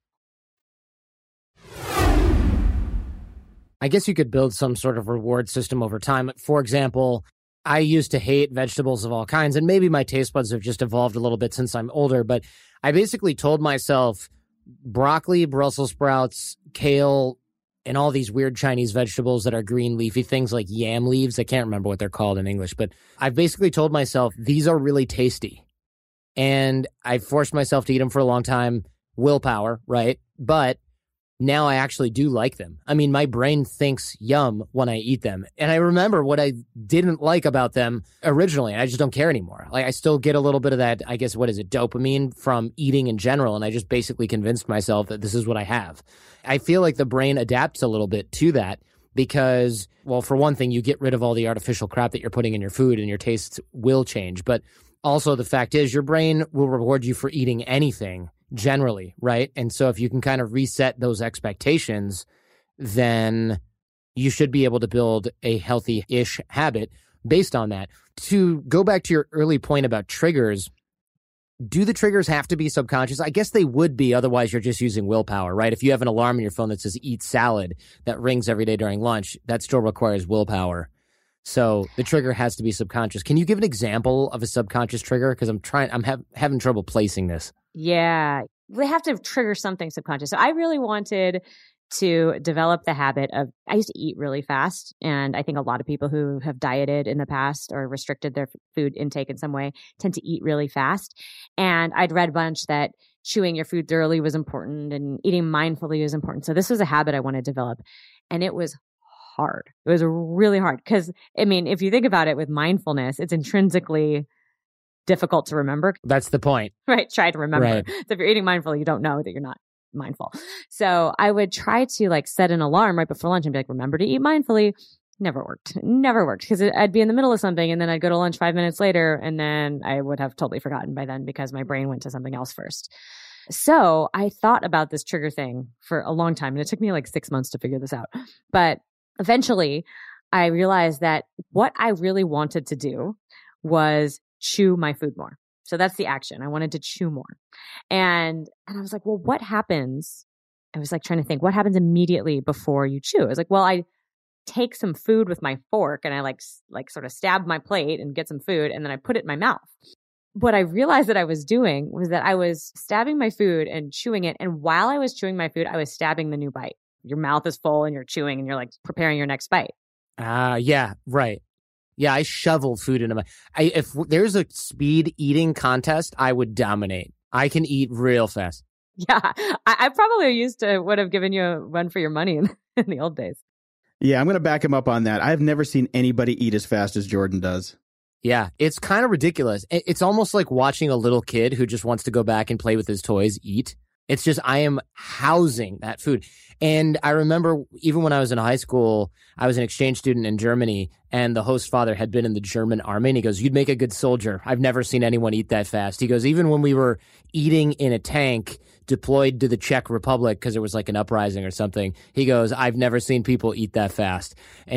Speaker 2: I guess you could build some sort of reward system over time. For example, I used to hate vegetables of all kinds, and maybe my taste buds have just evolved a little bit since I'm older, but I basically told myself broccoli, Brussels sprouts, kale, and all these weird Chinese vegetables that are green leafy things like yam leaves. I can't remember what they're called in English, but I basically told myself these are really tasty. And I forced myself to eat them for a long time. Willpower, right? But now I actually do like them. I mean, my brain thinks yum when I eat them. And I remember what I didn't like about them originally. I just don't care anymore. Like, I still get a little bit of that, I guess, dopamine from eating in general. And I just basically convinced myself that this is what I have. I feel like the brain adapts a little bit to that because, well, for one thing, you get rid of all the artificial crap that you're putting in your food and your tastes will change. But also the fact is your brain will reward you for eating anything generally, right? And so if you can kind of reset those expectations, then you should be able to build a healthy-ish habit based on that. To go back to your early point about triggers, do the triggers have to be subconscious? I guess they would be. Otherwise, you're just using willpower, right? If you have an alarm on your phone that says eat salad that rings every day during lunch, that still requires willpower. So the trigger has to be subconscious. Can you give an example of a subconscious trigger? Because I'm having trouble placing this.
Speaker 1: Yeah, they have to trigger something subconscious. So I really wanted to develop the habit of, I used to eat really fast. And I think a lot of people who have dieted in the past or restricted their food intake in some way tend to eat really fast. And I'd read a bunch that chewing your food thoroughly was important and eating mindfully was important. So this was a habit I wanted to develop. And it was hard. It was really hard because, I mean, if you think about it with mindfulness, it's intrinsically difficult to remember.
Speaker 2: That's the point.
Speaker 1: Right. Try to remember.
Speaker 2: Right.
Speaker 1: So if you're eating mindfully, you don't know that you're not mindful. So I would try to like set an alarm right before lunch and be like, remember to eat mindfully. Never worked because I'd be in the middle of something and then I'd go to lunch 5 minutes later and then I would have totally forgotten by then because my brain went to something else first. So I thought about this trigger thing for a long time and it took me like 6 months to figure this out. But eventually I realized that what I really wanted to do was chew my food more. So that's the action. I wanted to chew more. And I was like, well, what happens? I was like trying to think, what happens immediately before you chew? I was like, well, I take some food with my fork and I like sort of stab my plate and get some food and then I put it in my mouth. What I realized that I was doing was that I was stabbing my food and chewing it. And while I was chewing my food, I was stabbing the new bite. Your mouth is full and you're chewing and you're like preparing your next bite.
Speaker 2: Yeah, right. Yeah, I shovel food into if there's a speed eating contest, I would dominate. I can eat real fast.
Speaker 1: Yeah, I probably would have given you a run for your money in the old days.
Speaker 3: Yeah, I'm going to back him up on that. I've never seen anybody eat as fast as Jordan does.
Speaker 2: Yeah, it's kind of ridiculous. It's almost like watching a little kid who just wants to go back and play with his toys eat. It's just, I am housing that food. And I remember even when I was in high school, I was an exchange student in Germany and the host father had been in the German army. And he goes, you'd make a good soldier. I've never seen anyone eat that fast. He goes, even when we were eating in a tank deployed to the Czech Republic because there was like an uprising or something, he goes, I've never seen people eat that fast.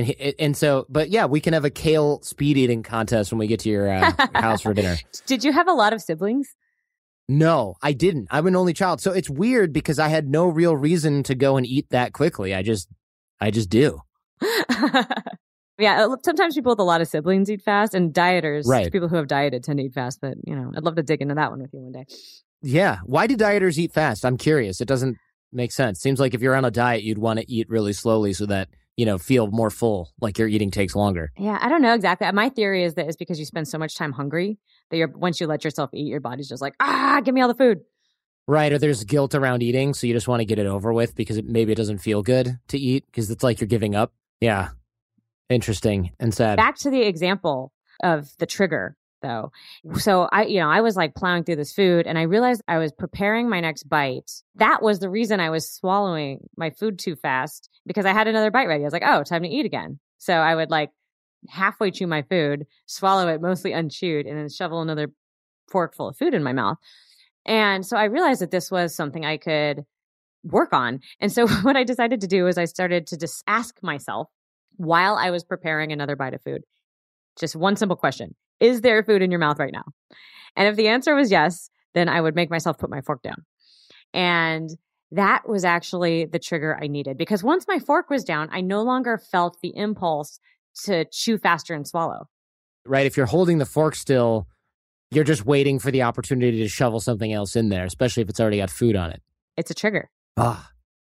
Speaker 2: But yeah, we can have a kale speed eating contest when we get to your house for dinner.
Speaker 1: Did you have a lot of siblings?
Speaker 2: No, I didn't. I'm an only child. So it's weird because I had no real reason to go and eat that quickly. I just do.
Speaker 1: Yeah, sometimes people with a lot of siblings eat fast and dieters,
Speaker 2: right.
Speaker 1: People who have dieted tend to eat fast, but I'd love to dig into that one with you one day.
Speaker 2: Yeah. Why do dieters eat fast? I'm curious. It doesn't make sense. Seems like if you're on a diet, you'd want to eat really slowly so that, feel more full, like your eating takes longer.
Speaker 1: Yeah, I don't know exactly. My theory is that it's because you spend so much time hungry that once you let yourself eat, your body's just like, give me all the food.
Speaker 2: Right, or there's guilt around eating, so you just want to get it over with because maybe it doesn't feel good to eat because it's like you're giving up. Yeah, interesting and sad.
Speaker 1: Back to the example of the trigger, though. So I was like plowing through this food and I realized I was preparing my next bite. That was the reason I was swallowing my food too fast because I had another bite ready. I was like, oh, time to eat again. So I would like halfway chew my food, swallow it mostly unchewed, and then shovel another fork full of food in my mouth. And so I realized that this was something I could work on. And so what I decided to do is I started to just ask myself while I was preparing another bite of food, just one simple question. Is there food in your mouth right now? And if the answer was yes, then I would make myself put my fork down. And that was actually the trigger I needed because once my fork was down, I no longer felt the impulse to chew faster and swallow.
Speaker 2: Right. If you're holding the fork still, you're just waiting for the opportunity to shovel something else in there, especially if it's already got food on it.
Speaker 1: It's a trigger.
Speaker 2: I'm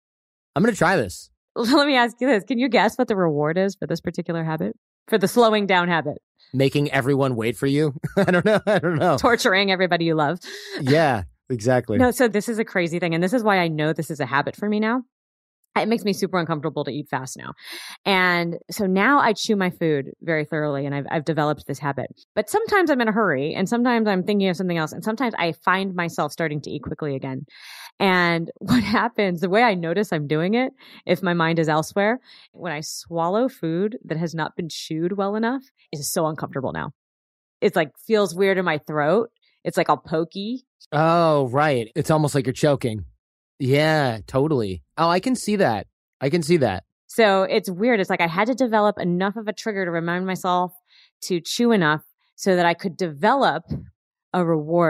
Speaker 2: going to try this.
Speaker 1: Let me ask you this. Can you guess what the reward is for this particular habit? For the slowing down habit?
Speaker 2: Making everyone wait for you? I don't know.
Speaker 1: Torturing everybody you love.
Speaker 2: Yeah, exactly.
Speaker 1: No, so this is a crazy thing. And this is why I know this is a habit for me now. It makes me super uncomfortable to eat fast now. And so now I chew my food very thoroughly and I've developed this habit. But sometimes I'm in a hurry and sometimes I'm thinking of something else. And sometimes I find myself starting to eat quickly again. And what happens, the way I notice I'm doing it, if my mind is elsewhere, when I swallow food that has not been chewed well enough, is so uncomfortable now. It's like feels weird in my throat. It's like all pokey.
Speaker 2: Oh, right. It's almost like you're choking. Yeah, totally. Oh, I can see that.
Speaker 1: So it's weird. It's like I had to develop enough of a trigger to remind myself to chew enough so that I could develop a reward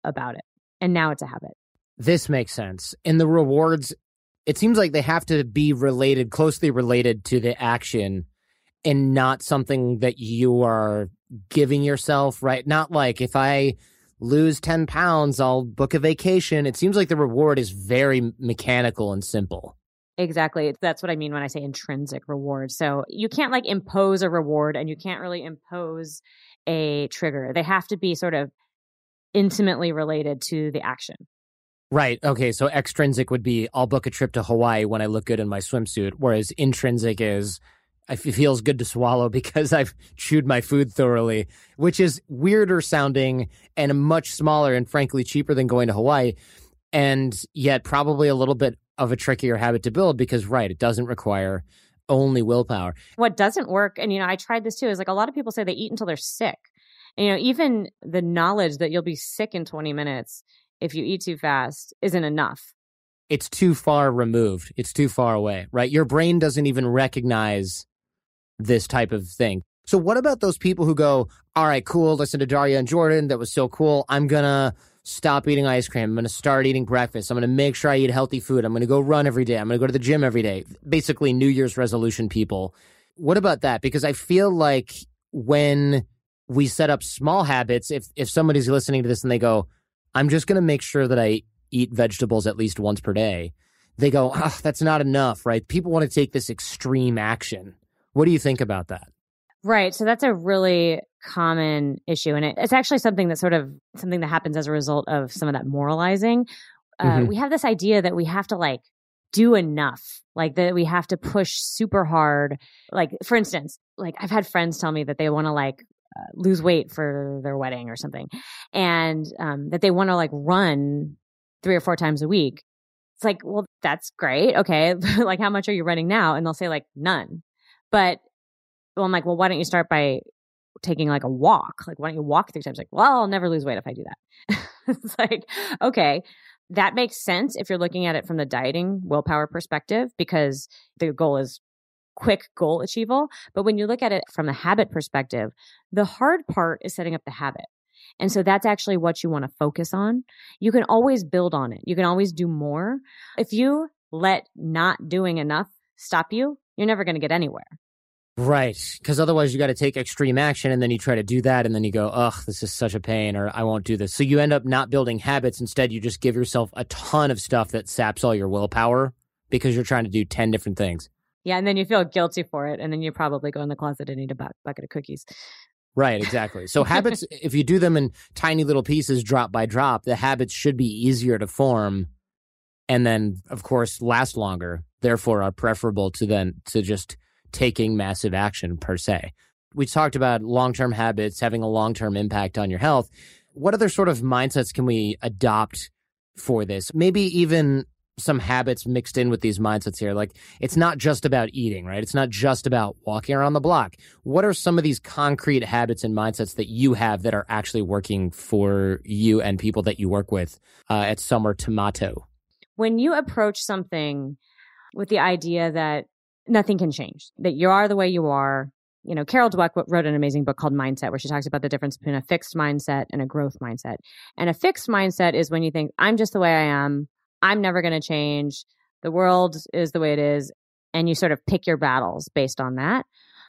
Speaker 1: about it. And now it's a habit.
Speaker 2: This makes sense. And the rewards, it seems like they have to be related, closely related to the action and not something that you are giving yourself, right? Not like if I lose 10 pounds, I'll book a vacation. It seems like the reward is very mechanical and simple.
Speaker 1: Exactly. That's what I mean when I say intrinsic reward. So you can't like impose a reward and you can't really impose a trigger. They have to be sort of intimately related to the action.
Speaker 2: Right. Okay. So extrinsic would be I'll book a trip to Hawaii when I look good in my swimsuit, whereas intrinsic is it feels good to swallow because I've chewed my food thoroughly, which is weirder sounding and much smaller and frankly cheaper than going to Hawaii, and yet probably a little bit of a trickier habit to build because, right, it doesn't require only willpower.
Speaker 1: What doesn't work, and I tried this too, is like a lot of people say they eat until they're sick. And even the knowledge that you'll be sick in 20 minutes if you eat too fast isn't enough.
Speaker 2: It's too far removed. It's too far away, right? Your brain doesn't even recognize this type of thing. So what about those people who go, all right, cool, listen to Daria and Jordan, that was so cool. I'm going to stop eating ice cream. I'm going to start eating breakfast. I'm going to make sure I eat healthy food. I'm going to go run every day. I'm going to go to the gym every day. Basically, New Year's resolution people. What about that? Because I feel like when we set up small habits, if somebody's listening to this and they go, I'm just going to make sure that I eat vegetables at least once per day, they go, oh, that's not enough, right? People want to take this extreme action. What do you think about that?
Speaker 1: Right. So that's a really common issue. And it's actually something that happens as a result of some of that moralizing. We have this idea that we have to like do enough, like that we have to push super hard. Like, for instance, like I've had friends tell me that they want to like lose weight for their wedding or something, and that they want to like run 3 or 4 times a week. It's like, well, that's great. Okay. Like, how much are you running now? And they'll say like none. But well, I'm like, well, why don't you start by taking like a walk? Like, why don't you walk 3 times? Like, well, I'll never lose weight if I do that. It's like, okay, that makes sense if you're looking at it from the dieting willpower perspective, because the goal is quick goal achievable. But when you look at it from the habit perspective, the hard part is setting up the habit. And so that's actually what you want to focus on. You can always build on it. You can always do more. If you let not doing enough stop you, you're never going to get anywhere.
Speaker 2: Right. Because otherwise you got to take extreme action and then you try to do that and then you go, ugh, this is such a pain, or I won't do this. So you end up not building habits. Instead, you just give yourself a ton of stuff that saps all your willpower because you're trying to do 10 different things.
Speaker 1: Yeah. And then you feel guilty for it. And then you probably go in the closet and eat a bucket of cookies.
Speaker 2: Right. Exactly. So habits, if you do them in tiny little pieces, drop by drop, the habits should be easier to form and then, of course, last longer. Therefore, are preferable to just taking massive action per se. We talked about long-term habits having a long-term impact on your health. What other sort of mindsets can we adopt for this? Maybe even some habits mixed in with these mindsets here. Like, it's not just about eating, right? It's not just about walking around the block. What are some of these concrete habits and mindsets that you have that are actually working for you and people that you work with at Summer Tomato?
Speaker 1: When you approach something with the idea that nothing can change, that you are the way you are. Carol Dweck wrote an amazing book called Mindset, where she talks about the difference between a fixed mindset and a growth mindset. And a fixed mindset is when you think, I'm just the way I am. I'm never going to change. The world is the way it is. And you sort of pick your battles based on that,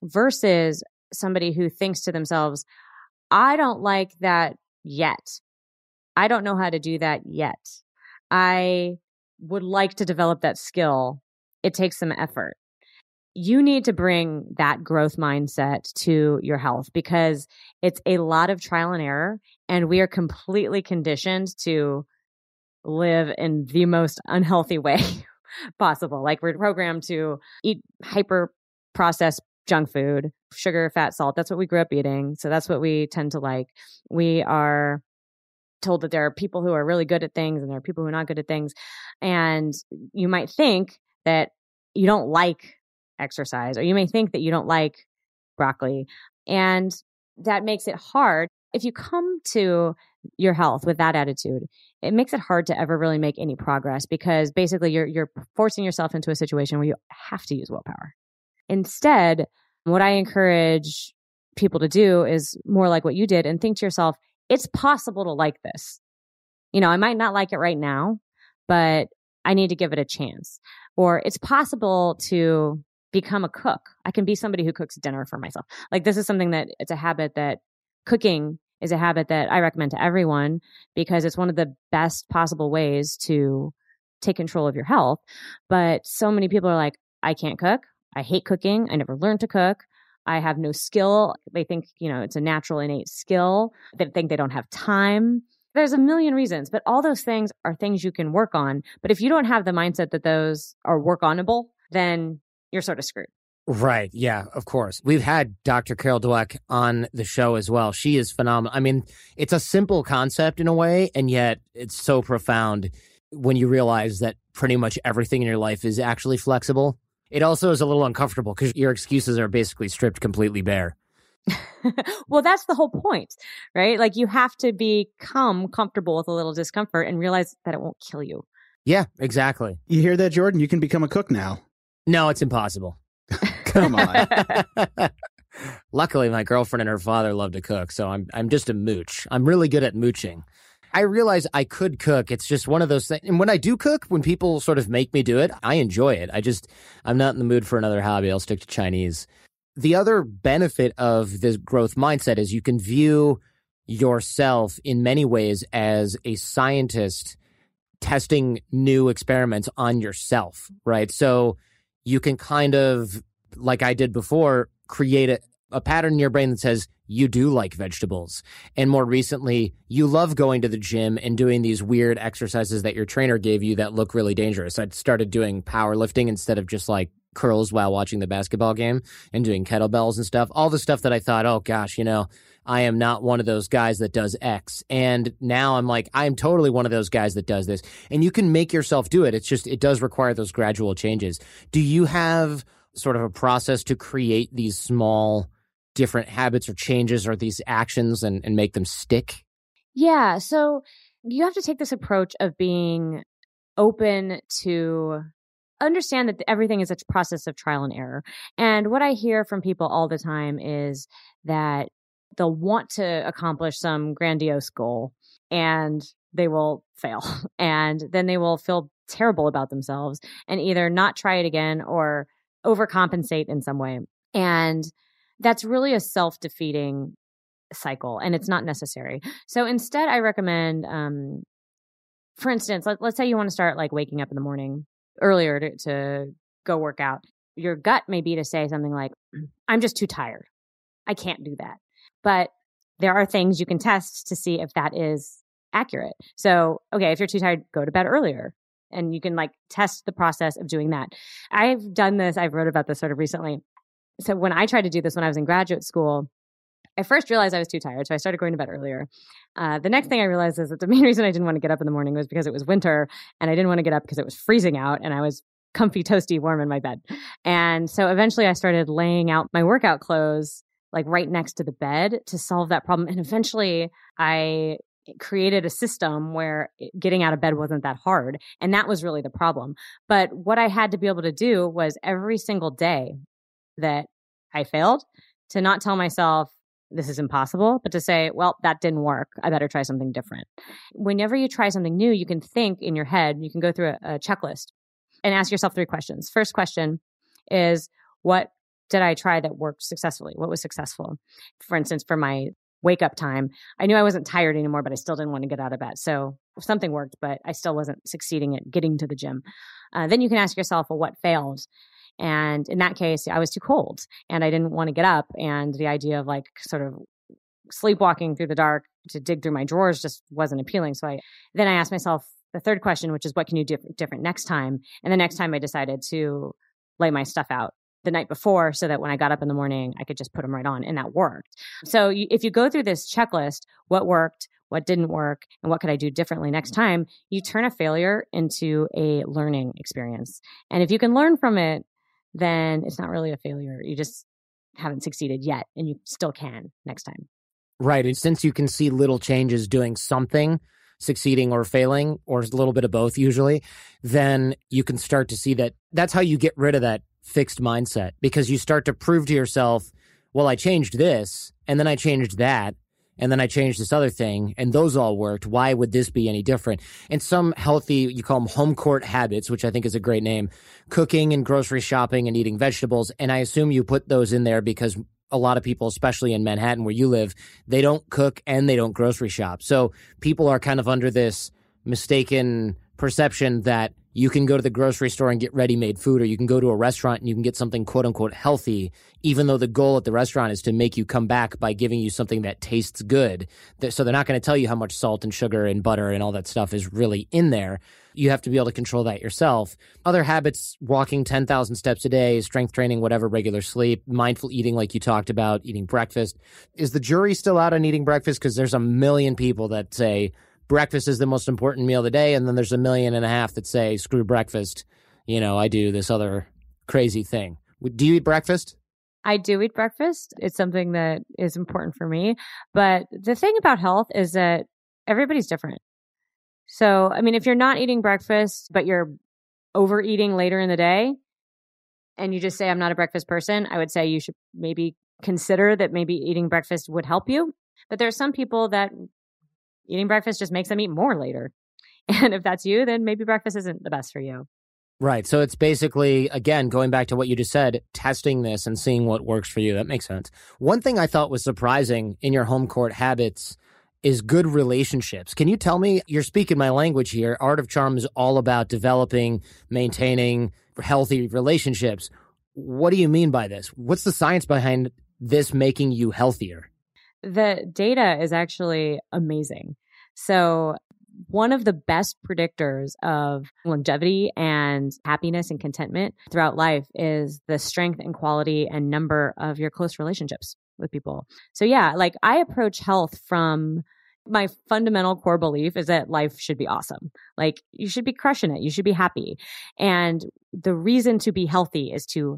Speaker 1: versus somebody who thinks to themselves, I don't like that yet. I don't know how to do that yet. I would like to develop that skill. It takes some effort. You need to bring that growth mindset to your health, because it's a lot of trial and error, and we are completely conditioned to live in the most unhealthy way possible. Like, we're programmed to eat hyper processed junk food, sugar, fat, salt. That's what we grew up eating. So that's what we tend to like. We are told that there are people who are really good at things and there are people who are not good at things. And you might think that you don't like exercise, or you may think that you don't like broccoli, and that makes it hard. If you come to your health with that attitude, it makes it hard to ever really make any progress, because basically you're forcing yourself into a situation where you have to use willpower. Instead, what I encourage people to do is more like what you did and think to yourself, it's possible to like this. I might not like it right now, but I need to give it a chance. Or it's possible to become a cook. I can be somebody who cooks dinner for myself. Like this is something that it's a habit that cooking is a habit that I recommend to everyone because it's one of the best possible ways to take control of your health. But so many people are like, I can't cook. I hate cooking. I never learned to cook. I have no skill. They think, it's a natural innate skill. They think they don't have time. There's a million reasons, but all those things are things you can work on. But if you don't have the mindset that those are work-onable, then you're sort of screwed.
Speaker 2: Right. Yeah, of course. We've had Dr. Carol Dweck on the show as well. She is phenomenal. I mean, it's a simple concept in a way, and yet it's so profound when you realize that pretty much everything in your life is actually flexible. It also is a little uncomfortable because your excuses are basically stripped completely bare.
Speaker 1: Well, that's the whole point, right? Like you have to become comfortable with a little discomfort and realize that it won't kill you.
Speaker 2: Yeah, exactly.
Speaker 3: You hear that, Jordan? You can become a cook now.
Speaker 2: No, it's impossible.
Speaker 3: Come on.
Speaker 2: Luckily, my girlfriend and her father love to cook, so I'm just a mooch. I'm really good at mooching. I realize I could cook. It's just one of those things. And when I do cook, when people sort of make me do it, I enjoy it. I'm not in the mood for another hobby. I'll stick to Chinese. The other benefit of this growth mindset is you can view yourself in many ways as a scientist testing new experiments on yourself, right? So you can kind of, like I did before, create a pattern in your brain that says you do like vegetables. And more recently, you love going to the gym and doing these weird exercises that your trainer gave you that look really dangerous. I started doing powerlifting instead of just like curls while watching the basketball game and doing kettlebells and stuff. All the stuff that I thought, oh gosh, I am not one of those guys that does X. And now I'm like, I'm totally one of those guys that does this. And you can make yourself do it. It's just, it does require those gradual changes. Do you have sort of a process to create these small different habits or changes or these actions and make them stick?
Speaker 1: Yeah. So you have to take this approach of being open to understand that everything is a process of trial and error. And what I hear from people all the time is that they'll want to accomplish some grandiose goal and they will fail. And then they will feel terrible about themselves and either not try it again or overcompensate in some way. And that's really a self-defeating cycle, and it's not necessary. So instead, I recommend, for instance, let's say you want to start like waking up in the morning earlier to go work out. Your gut may be to say something like, I'm just too tired. I can't do that. But there are things you can test to see if that is accurate. So, okay, if you're too tired, go to bed earlier. And you can like test the process of doing that. I've done this. I've wrote about this sort of recently. So when I tried to do this when I was in graduate school, I first realized I was too tired. So I started going to bed earlier. The next thing I realized is that the main reason I didn't want to get up in the morning was because it was winter and I didn't want to get up because it was freezing out and I was comfy, toasty, warm in my bed. And so eventually I started laying out my workout clothes like right next to the bed to solve that problem. And eventually I created a system where getting out of bed wasn't that hard. And that was really the problem. But what I had to be able to do was every single day that I failed to not tell myself this is impossible, but to say, well, that didn't work. I better try something different. Whenever you try something new, you can think in your head, you can go through a checklist and ask yourself 3 questions. First question is, what did I try that worked successfully? What was successful? For instance, for my wake up time, I knew I wasn't tired anymore, but I still didn't want to get out of bed. So something worked, but I still wasn't succeeding at getting to the gym. Then you can ask yourself, well, what failed? And in that case, I was too cold and I didn't want to get up. And the idea of like sort of sleepwalking through the dark to dig through my drawers just wasn't appealing. So then I asked myself the third question, which is what can you do different next time? And the next time I decided to lay my stuff out the night before so that when I got up in the morning, I could just put them right on, and that worked. So if you go through this checklist, what worked, what didn't work, and what could I do differently next time, you turn a failure into a learning experience. And if you can learn from it, then it's not really a failure. You just haven't succeeded yet, and you still can next time.
Speaker 2: Right. And since you can see little changes doing something, succeeding or failing, or a little bit of both usually, then you can start to see that that's how you get rid of that fixed mindset, because you start to prove to yourself, well, I changed this and then I changed that. and then I changed this other thing, and those all worked. Why would this be any different? And some healthy, you call them home court habits, which I think is a great name, cooking and grocery shopping and eating vegetables. And I assume you put those in there because a lot of people, especially in Manhattan where you live, they don't cook and they don't grocery shop. So people are kind of under this mistaken perception that you can go to the grocery store and get ready-made food, or you can go to a restaurant and you can get something quote-unquote healthy, even though the goal at the restaurant is to make you come back by giving you something that tastes good. So they're not going to tell you how much salt and sugar and butter and all that stuff is really in there. You have to be able to control that yourself. Other habits, walking 10,000 steps a day, strength training, whatever, regular sleep, mindful eating like you talked about, eating breakfast. Is the jury still out on eating breakfast? Because there's a million people that say breakfast is the most important meal of the day, and then there's 1.5 million that say, screw breakfast. I do this other crazy thing. Do you eat breakfast?
Speaker 1: I do eat breakfast. It's something that is important for me. But the thing about health is that everybody's different. So, I mean, if you're not eating breakfast, but you're overeating later in the day, and you just say, I'm not a breakfast person, I would say you should maybe consider that maybe eating breakfast would help you. But there are some people that eating breakfast just makes them eat more later. And if that's you, then maybe breakfast isn't the best for you.
Speaker 2: Right. So it's basically, again, going back to what you just said, testing this and seeing what works for you. That makes sense. One thing I thought was surprising in your home court habits is good relationships. Can you tell me, you're speaking my language here, Art of Charm is all about developing, maintaining healthy relationships. What do you mean by this? What's the science behind this making you healthier?
Speaker 1: The data is actually amazing. So one of the best predictors of longevity and happiness and contentment throughout life is the strength and quality and number of your close relationships with people. So yeah, like I approach health from my fundamental core belief is that life should be awesome. Like you should be crushing it. You should be happy. And the reason to be healthy is to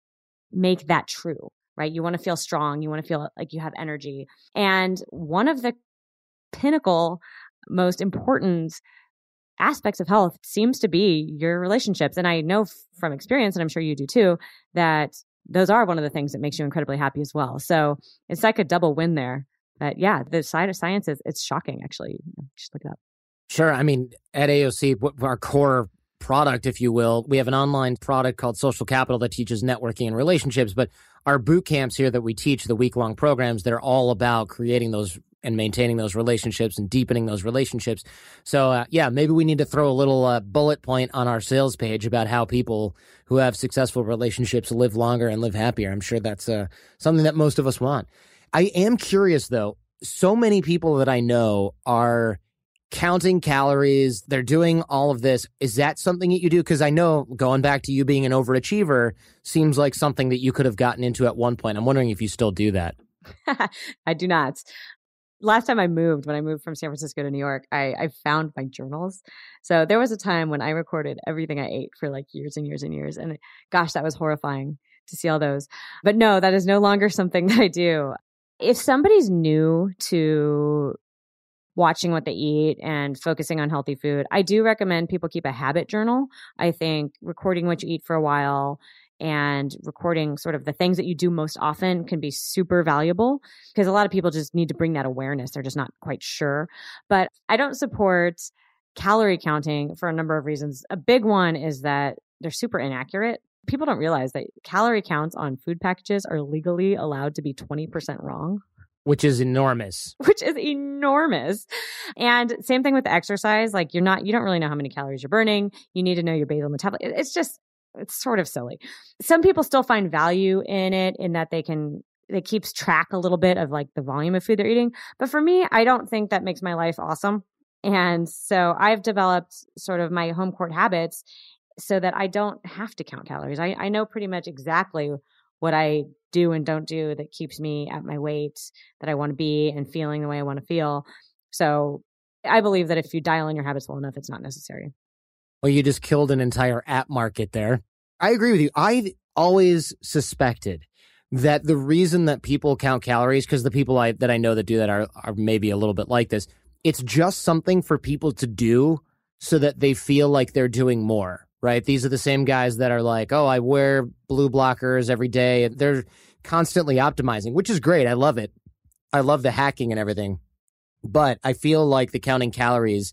Speaker 1: make that true, right? You want to feel strong. You want to feel like you have energy. And one of the pinnacle, most important aspects of health seems to be your relationships. And I know from experience, and I'm sure you do too, that those are one of the things that makes you incredibly happy as well. So it's like a double win there. But yeah, the side of science it's shocking, actually. Just look it up.
Speaker 2: Sure. I mean, at AOC, our core product, if you will, we have an online product called Social Capital that teaches networking and relationships. But our boot camps here that we teach, the week-long programs, they're all about creating those and maintaining those relationships and deepening those relationships. So yeah, maybe we need to throw a little bullet point on our sales page about how people who have successful relationships live longer and live happier. I'm sure that's something that most of us want. I am curious, though. So many people that I know are counting calories. They're doing all of this. Is that something that you do? Because I know, going back to you being an overachiever, seems like something that you could have gotten into at one point. I'm wondering if you still do that.
Speaker 1: I do not. Last time when I moved from San Francisco to New York, I found my journals. So there was a time when I recorded everything I ate for like years and years and years. And gosh, that was horrifying to see all those. But no, that is no longer something that I do. If somebody's new to watching what they eat and focusing on healthy food, I do recommend people keep a habit journal. I think recording what you eat for a while and recording sort of the things that you do most often can be super valuable because a lot of people just need to bring that awareness. They're just not quite sure. But I don't support calorie counting for a number of reasons. A big one is that they're super inaccurate. People don't realize that calorie counts on food packages are legally allowed to be 20% wrong.
Speaker 2: Which is enormous.
Speaker 1: And same thing with the exercise. Like you don't really know how many calories you're burning. You need to know your basal metabolism. It's sort of silly. Some people still find value in it in that it keeps track a little bit of like the volume of food they're eating. But for me, I don't think that makes my life awesome. And so I've developed sort of my home court habits so that I don't have to count calories. I know pretty much exactly what I do and don't do that keeps me at my weight that I want to be and feeling the way I want to feel. So I believe that if you dial in your habits well enough, it's not necessary.
Speaker 2: Well, you just killed an entire app market there. I agree with you. I always suspected that the reason that people count calories, because the people that I know that do that are maybe a little bit like this, it's just something for people to do so that they feel like they're doing more. Right? These are the same guys that are like, oh, I wear blue blockers every day. They're constantly optimizing, which is great. I love it. I love the hacking and everything, but I feel like the counting calories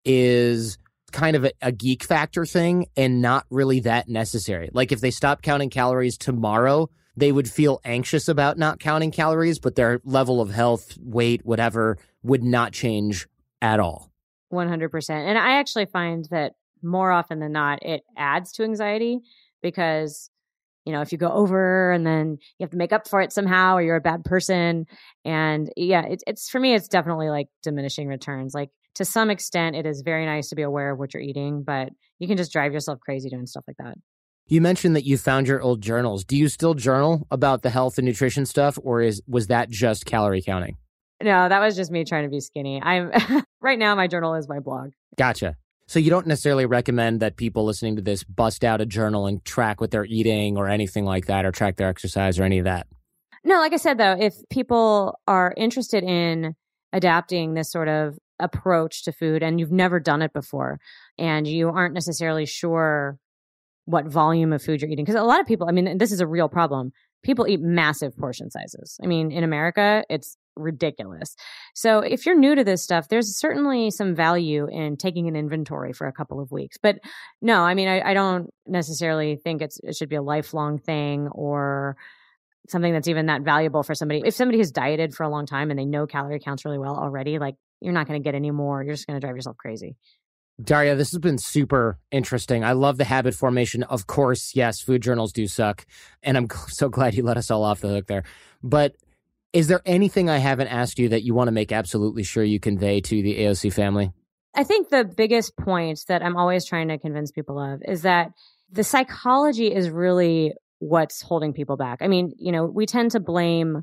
Speaker 2: is kind of a geek factor thing and not really that necessary. Like if they stopped counting calories tomorrow, they would feel anxious about not counting calories, but their level of health, weight, whatever, would not change at all.
Speaker 1: 100%. And I actually find that more often than not, it adds to anxiety because, you know, if you go over and then you have to make up for it somehow, or you're a bad person. And yeah, it's for me, it's definitely like diminishing returns. Like to some extent, it is very nice to be aware of what you're eating, but you can just drive yourself crazy doing stuff like that.
Speaker 2: You mentioned that you found your old journals. Do you still journal about the health and nutrition stuff, or was that just calorie counting?
Speaker 1: No, that was just me trying to be skinny. I'm right now, my journal is my blog.
Speaker 2: Gotcha. So you don't necessarily recommend that people listening to this bust out a journal and track what they're eating or anything like that, or track their exercise or any of that?
Speaker 1: No, like I said, though, if people are interested in adapting this sort of approach to food and you've never done it before and you aren't necessarily sure what volume of food you're eating, because a lot of people, I mean, this is a real problem. People eat massive portion sizes. I mean, in America, it's ridiculous. So if you're new to this stuff, there's certainly some value in taking an inventory for a couple of weeks. But no, I mean, I don't necessarily think it should be a lifelong thing or something that's even that valuable for somebody. If somebody has dieted for a long time and they know calorie counts really well already, like you're not going to get any more. You're just going to drive yourself crazy.
Speaker 2: Daria, this has been super interesting. I love the habit formation. Of course, yes, food journals do suck. And I'm so glad you let us all off the hook there. But is there anything I haven't asked you that you want to make absolutely sure you convey to the AOC family?
Speaker 1: I think the biggest point that I'm always trying to convince people of is that the psychology is really what's holding people back. I mean, you know, we tend to blame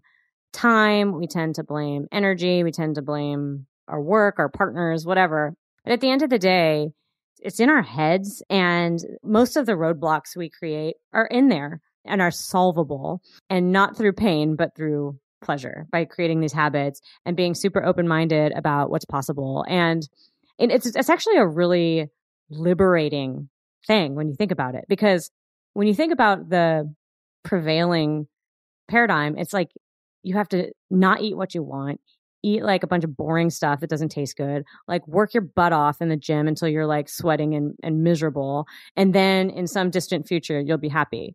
Speaker 1: time, we tend to blame energy, we tend to blame our work, our partners, whatever. But at the end of the day, it's in our heads, and most of the roadblocks we create are in there and are solvable, and not through pain, but through pleasure, by creating these habits and being super open-minded about what's possible. And it's actually a really liberating thing when you think about it, because when you think about the prevailing paradigm, it's like you have to not eat what you want, eat like a bunch of boring stuff that doesn't taste good, like work your butt off in the gym until you're like sweating and miserable. And then in some distant future, you'll be happy.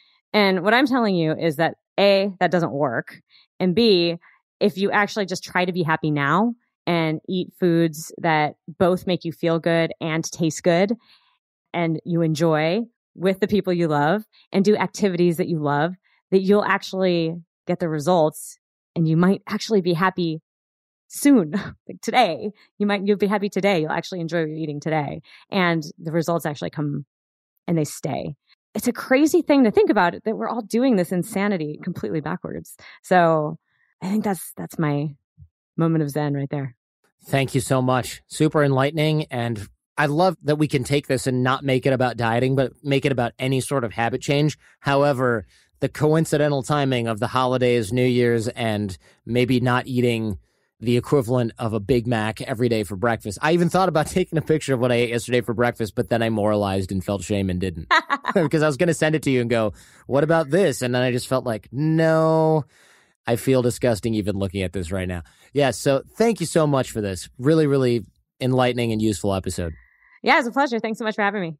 Speaker 1: And what I'm telling you is that A, that doesn't work. And B, if you actually just try to be happy now and eat foods that both make you feel good and taste good and you enjoy with the people you love and do activities that you love, that you'll actually get the results and you might actually be happy soon. Like today, you'll be happy today. You'll actually enjoy what you're eating today. And the results actually come and they stay. It's a crazy thing to think about, that we're all doing this insanity completely backwards. So I think that's my moment of Zen right there.
Speaker 2: Thank you so much. Super enlightening. And I love that we can take this and not make it about dieting, but make it about any sort of habit change. However, the coincidental timing of the holidays, New Year's, and maybe not eating the equivalent of a Big Mac every day for breakfast. I even thought about taking a picture of what I ate yesterday for breakfast, but then I moralized and felt shame and didn't. Because I was going to send it to you and go, what about this? And then I just felt like, no, I feel disgusting even looking at this right now. Yeah, so thank you so much for this. Really, really enlightening and useful episode.
Speaker 1: Yeah, it's a pleasure. Thanks so much for having me.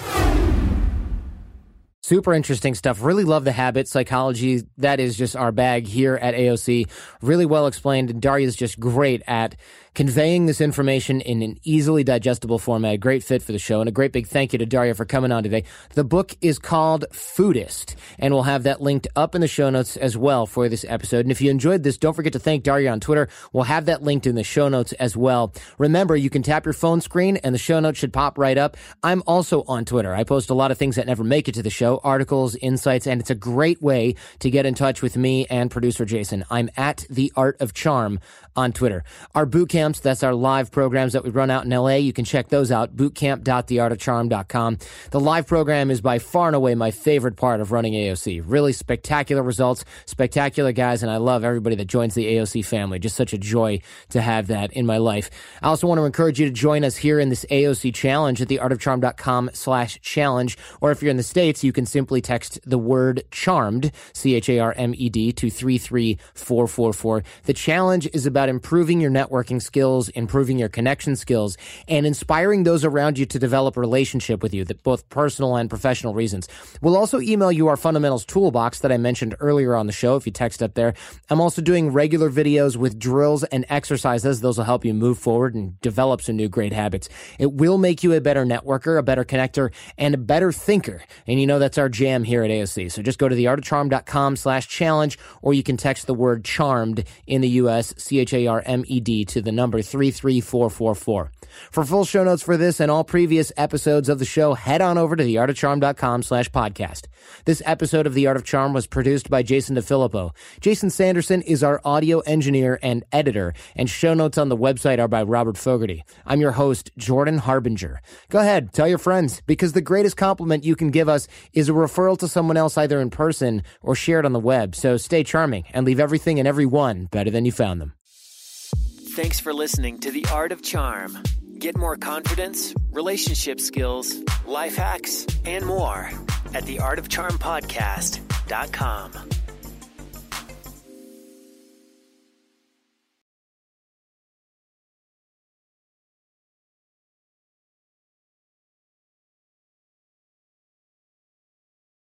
Speaker 2: Super interesting stuff. Really love the habit psychology. That is just our bag here at AOC. Really well explained. And Daria is just great at conveying this information in an easily digestible format. Great fit for the show. And a great big thank you to Daria for coming on today. The book is called Foodist, and we'll have that linked up in the show notes as well for this episode. And if you enjoyed this, don't forget to thank Daria on Twitter. We'll have that linked in the show notes as well. Remember, you can tap your phone screen and the show notes should pop right up. I'm also on Twitter. I post a lot of things that never make it to the show, articles, insights, and it's a great way to get in touch with me and producer Jason. I'm at The Art of Charm on Twitter. Our boot camp camps. That's our live programs that we run out in LA. You can check those out, bootcamp.theartofcharm.com. The live program is by far and away my favorite part of running AOC. Really spectacular results, spectacular guys, and I love everybody that joins the AOC family. Just such a joy to have that in my life. I also want to encourage you to join us here in this AOC challenge at theartofcharm.com/challenge, or if you're in the States, you can simply text the word CHARMED, CHARMED, to 33444. The challenge is about improving your networking skills, improving your connection skills, and inspiring those around you to develop a relationship with you, that both personal and professional reasons. We'll also email you our fundamentals toolbox that I mentioned earlier on the show if you text up there. I'm also doing regular videos with drills and exercises. Those will help you move forward and develop some new great habits. It will make you a better networker, a better connector, and a better thinker. And you know that's our jam here at AOC. So just go to theartofcharm.com/challenge, or you can text the word CHARMED in the U.S., CHARMED, to the number 33444. For full show notes for this and all previous episodes of the show, head on over to theartofcharm.com/podcast. This episode of The Art of Charm was produced by Jason DeFilippo. Jason Sanderson is our audio engineer and editor, and show notes on the website are by Robert Fogarty. I'm your host, Jordan Harbinger. Go ahead, tell your friends, because the greatest compliment you can give us is a referral to someone else either in person or shared on the web. So stay charming and leave everything and everyone better than you found them.
Speaker 6: Thanks for listening to The Art of Charm. Get more confidence, relationship skills, life hacks, and more at theartofcharmpodcast.com.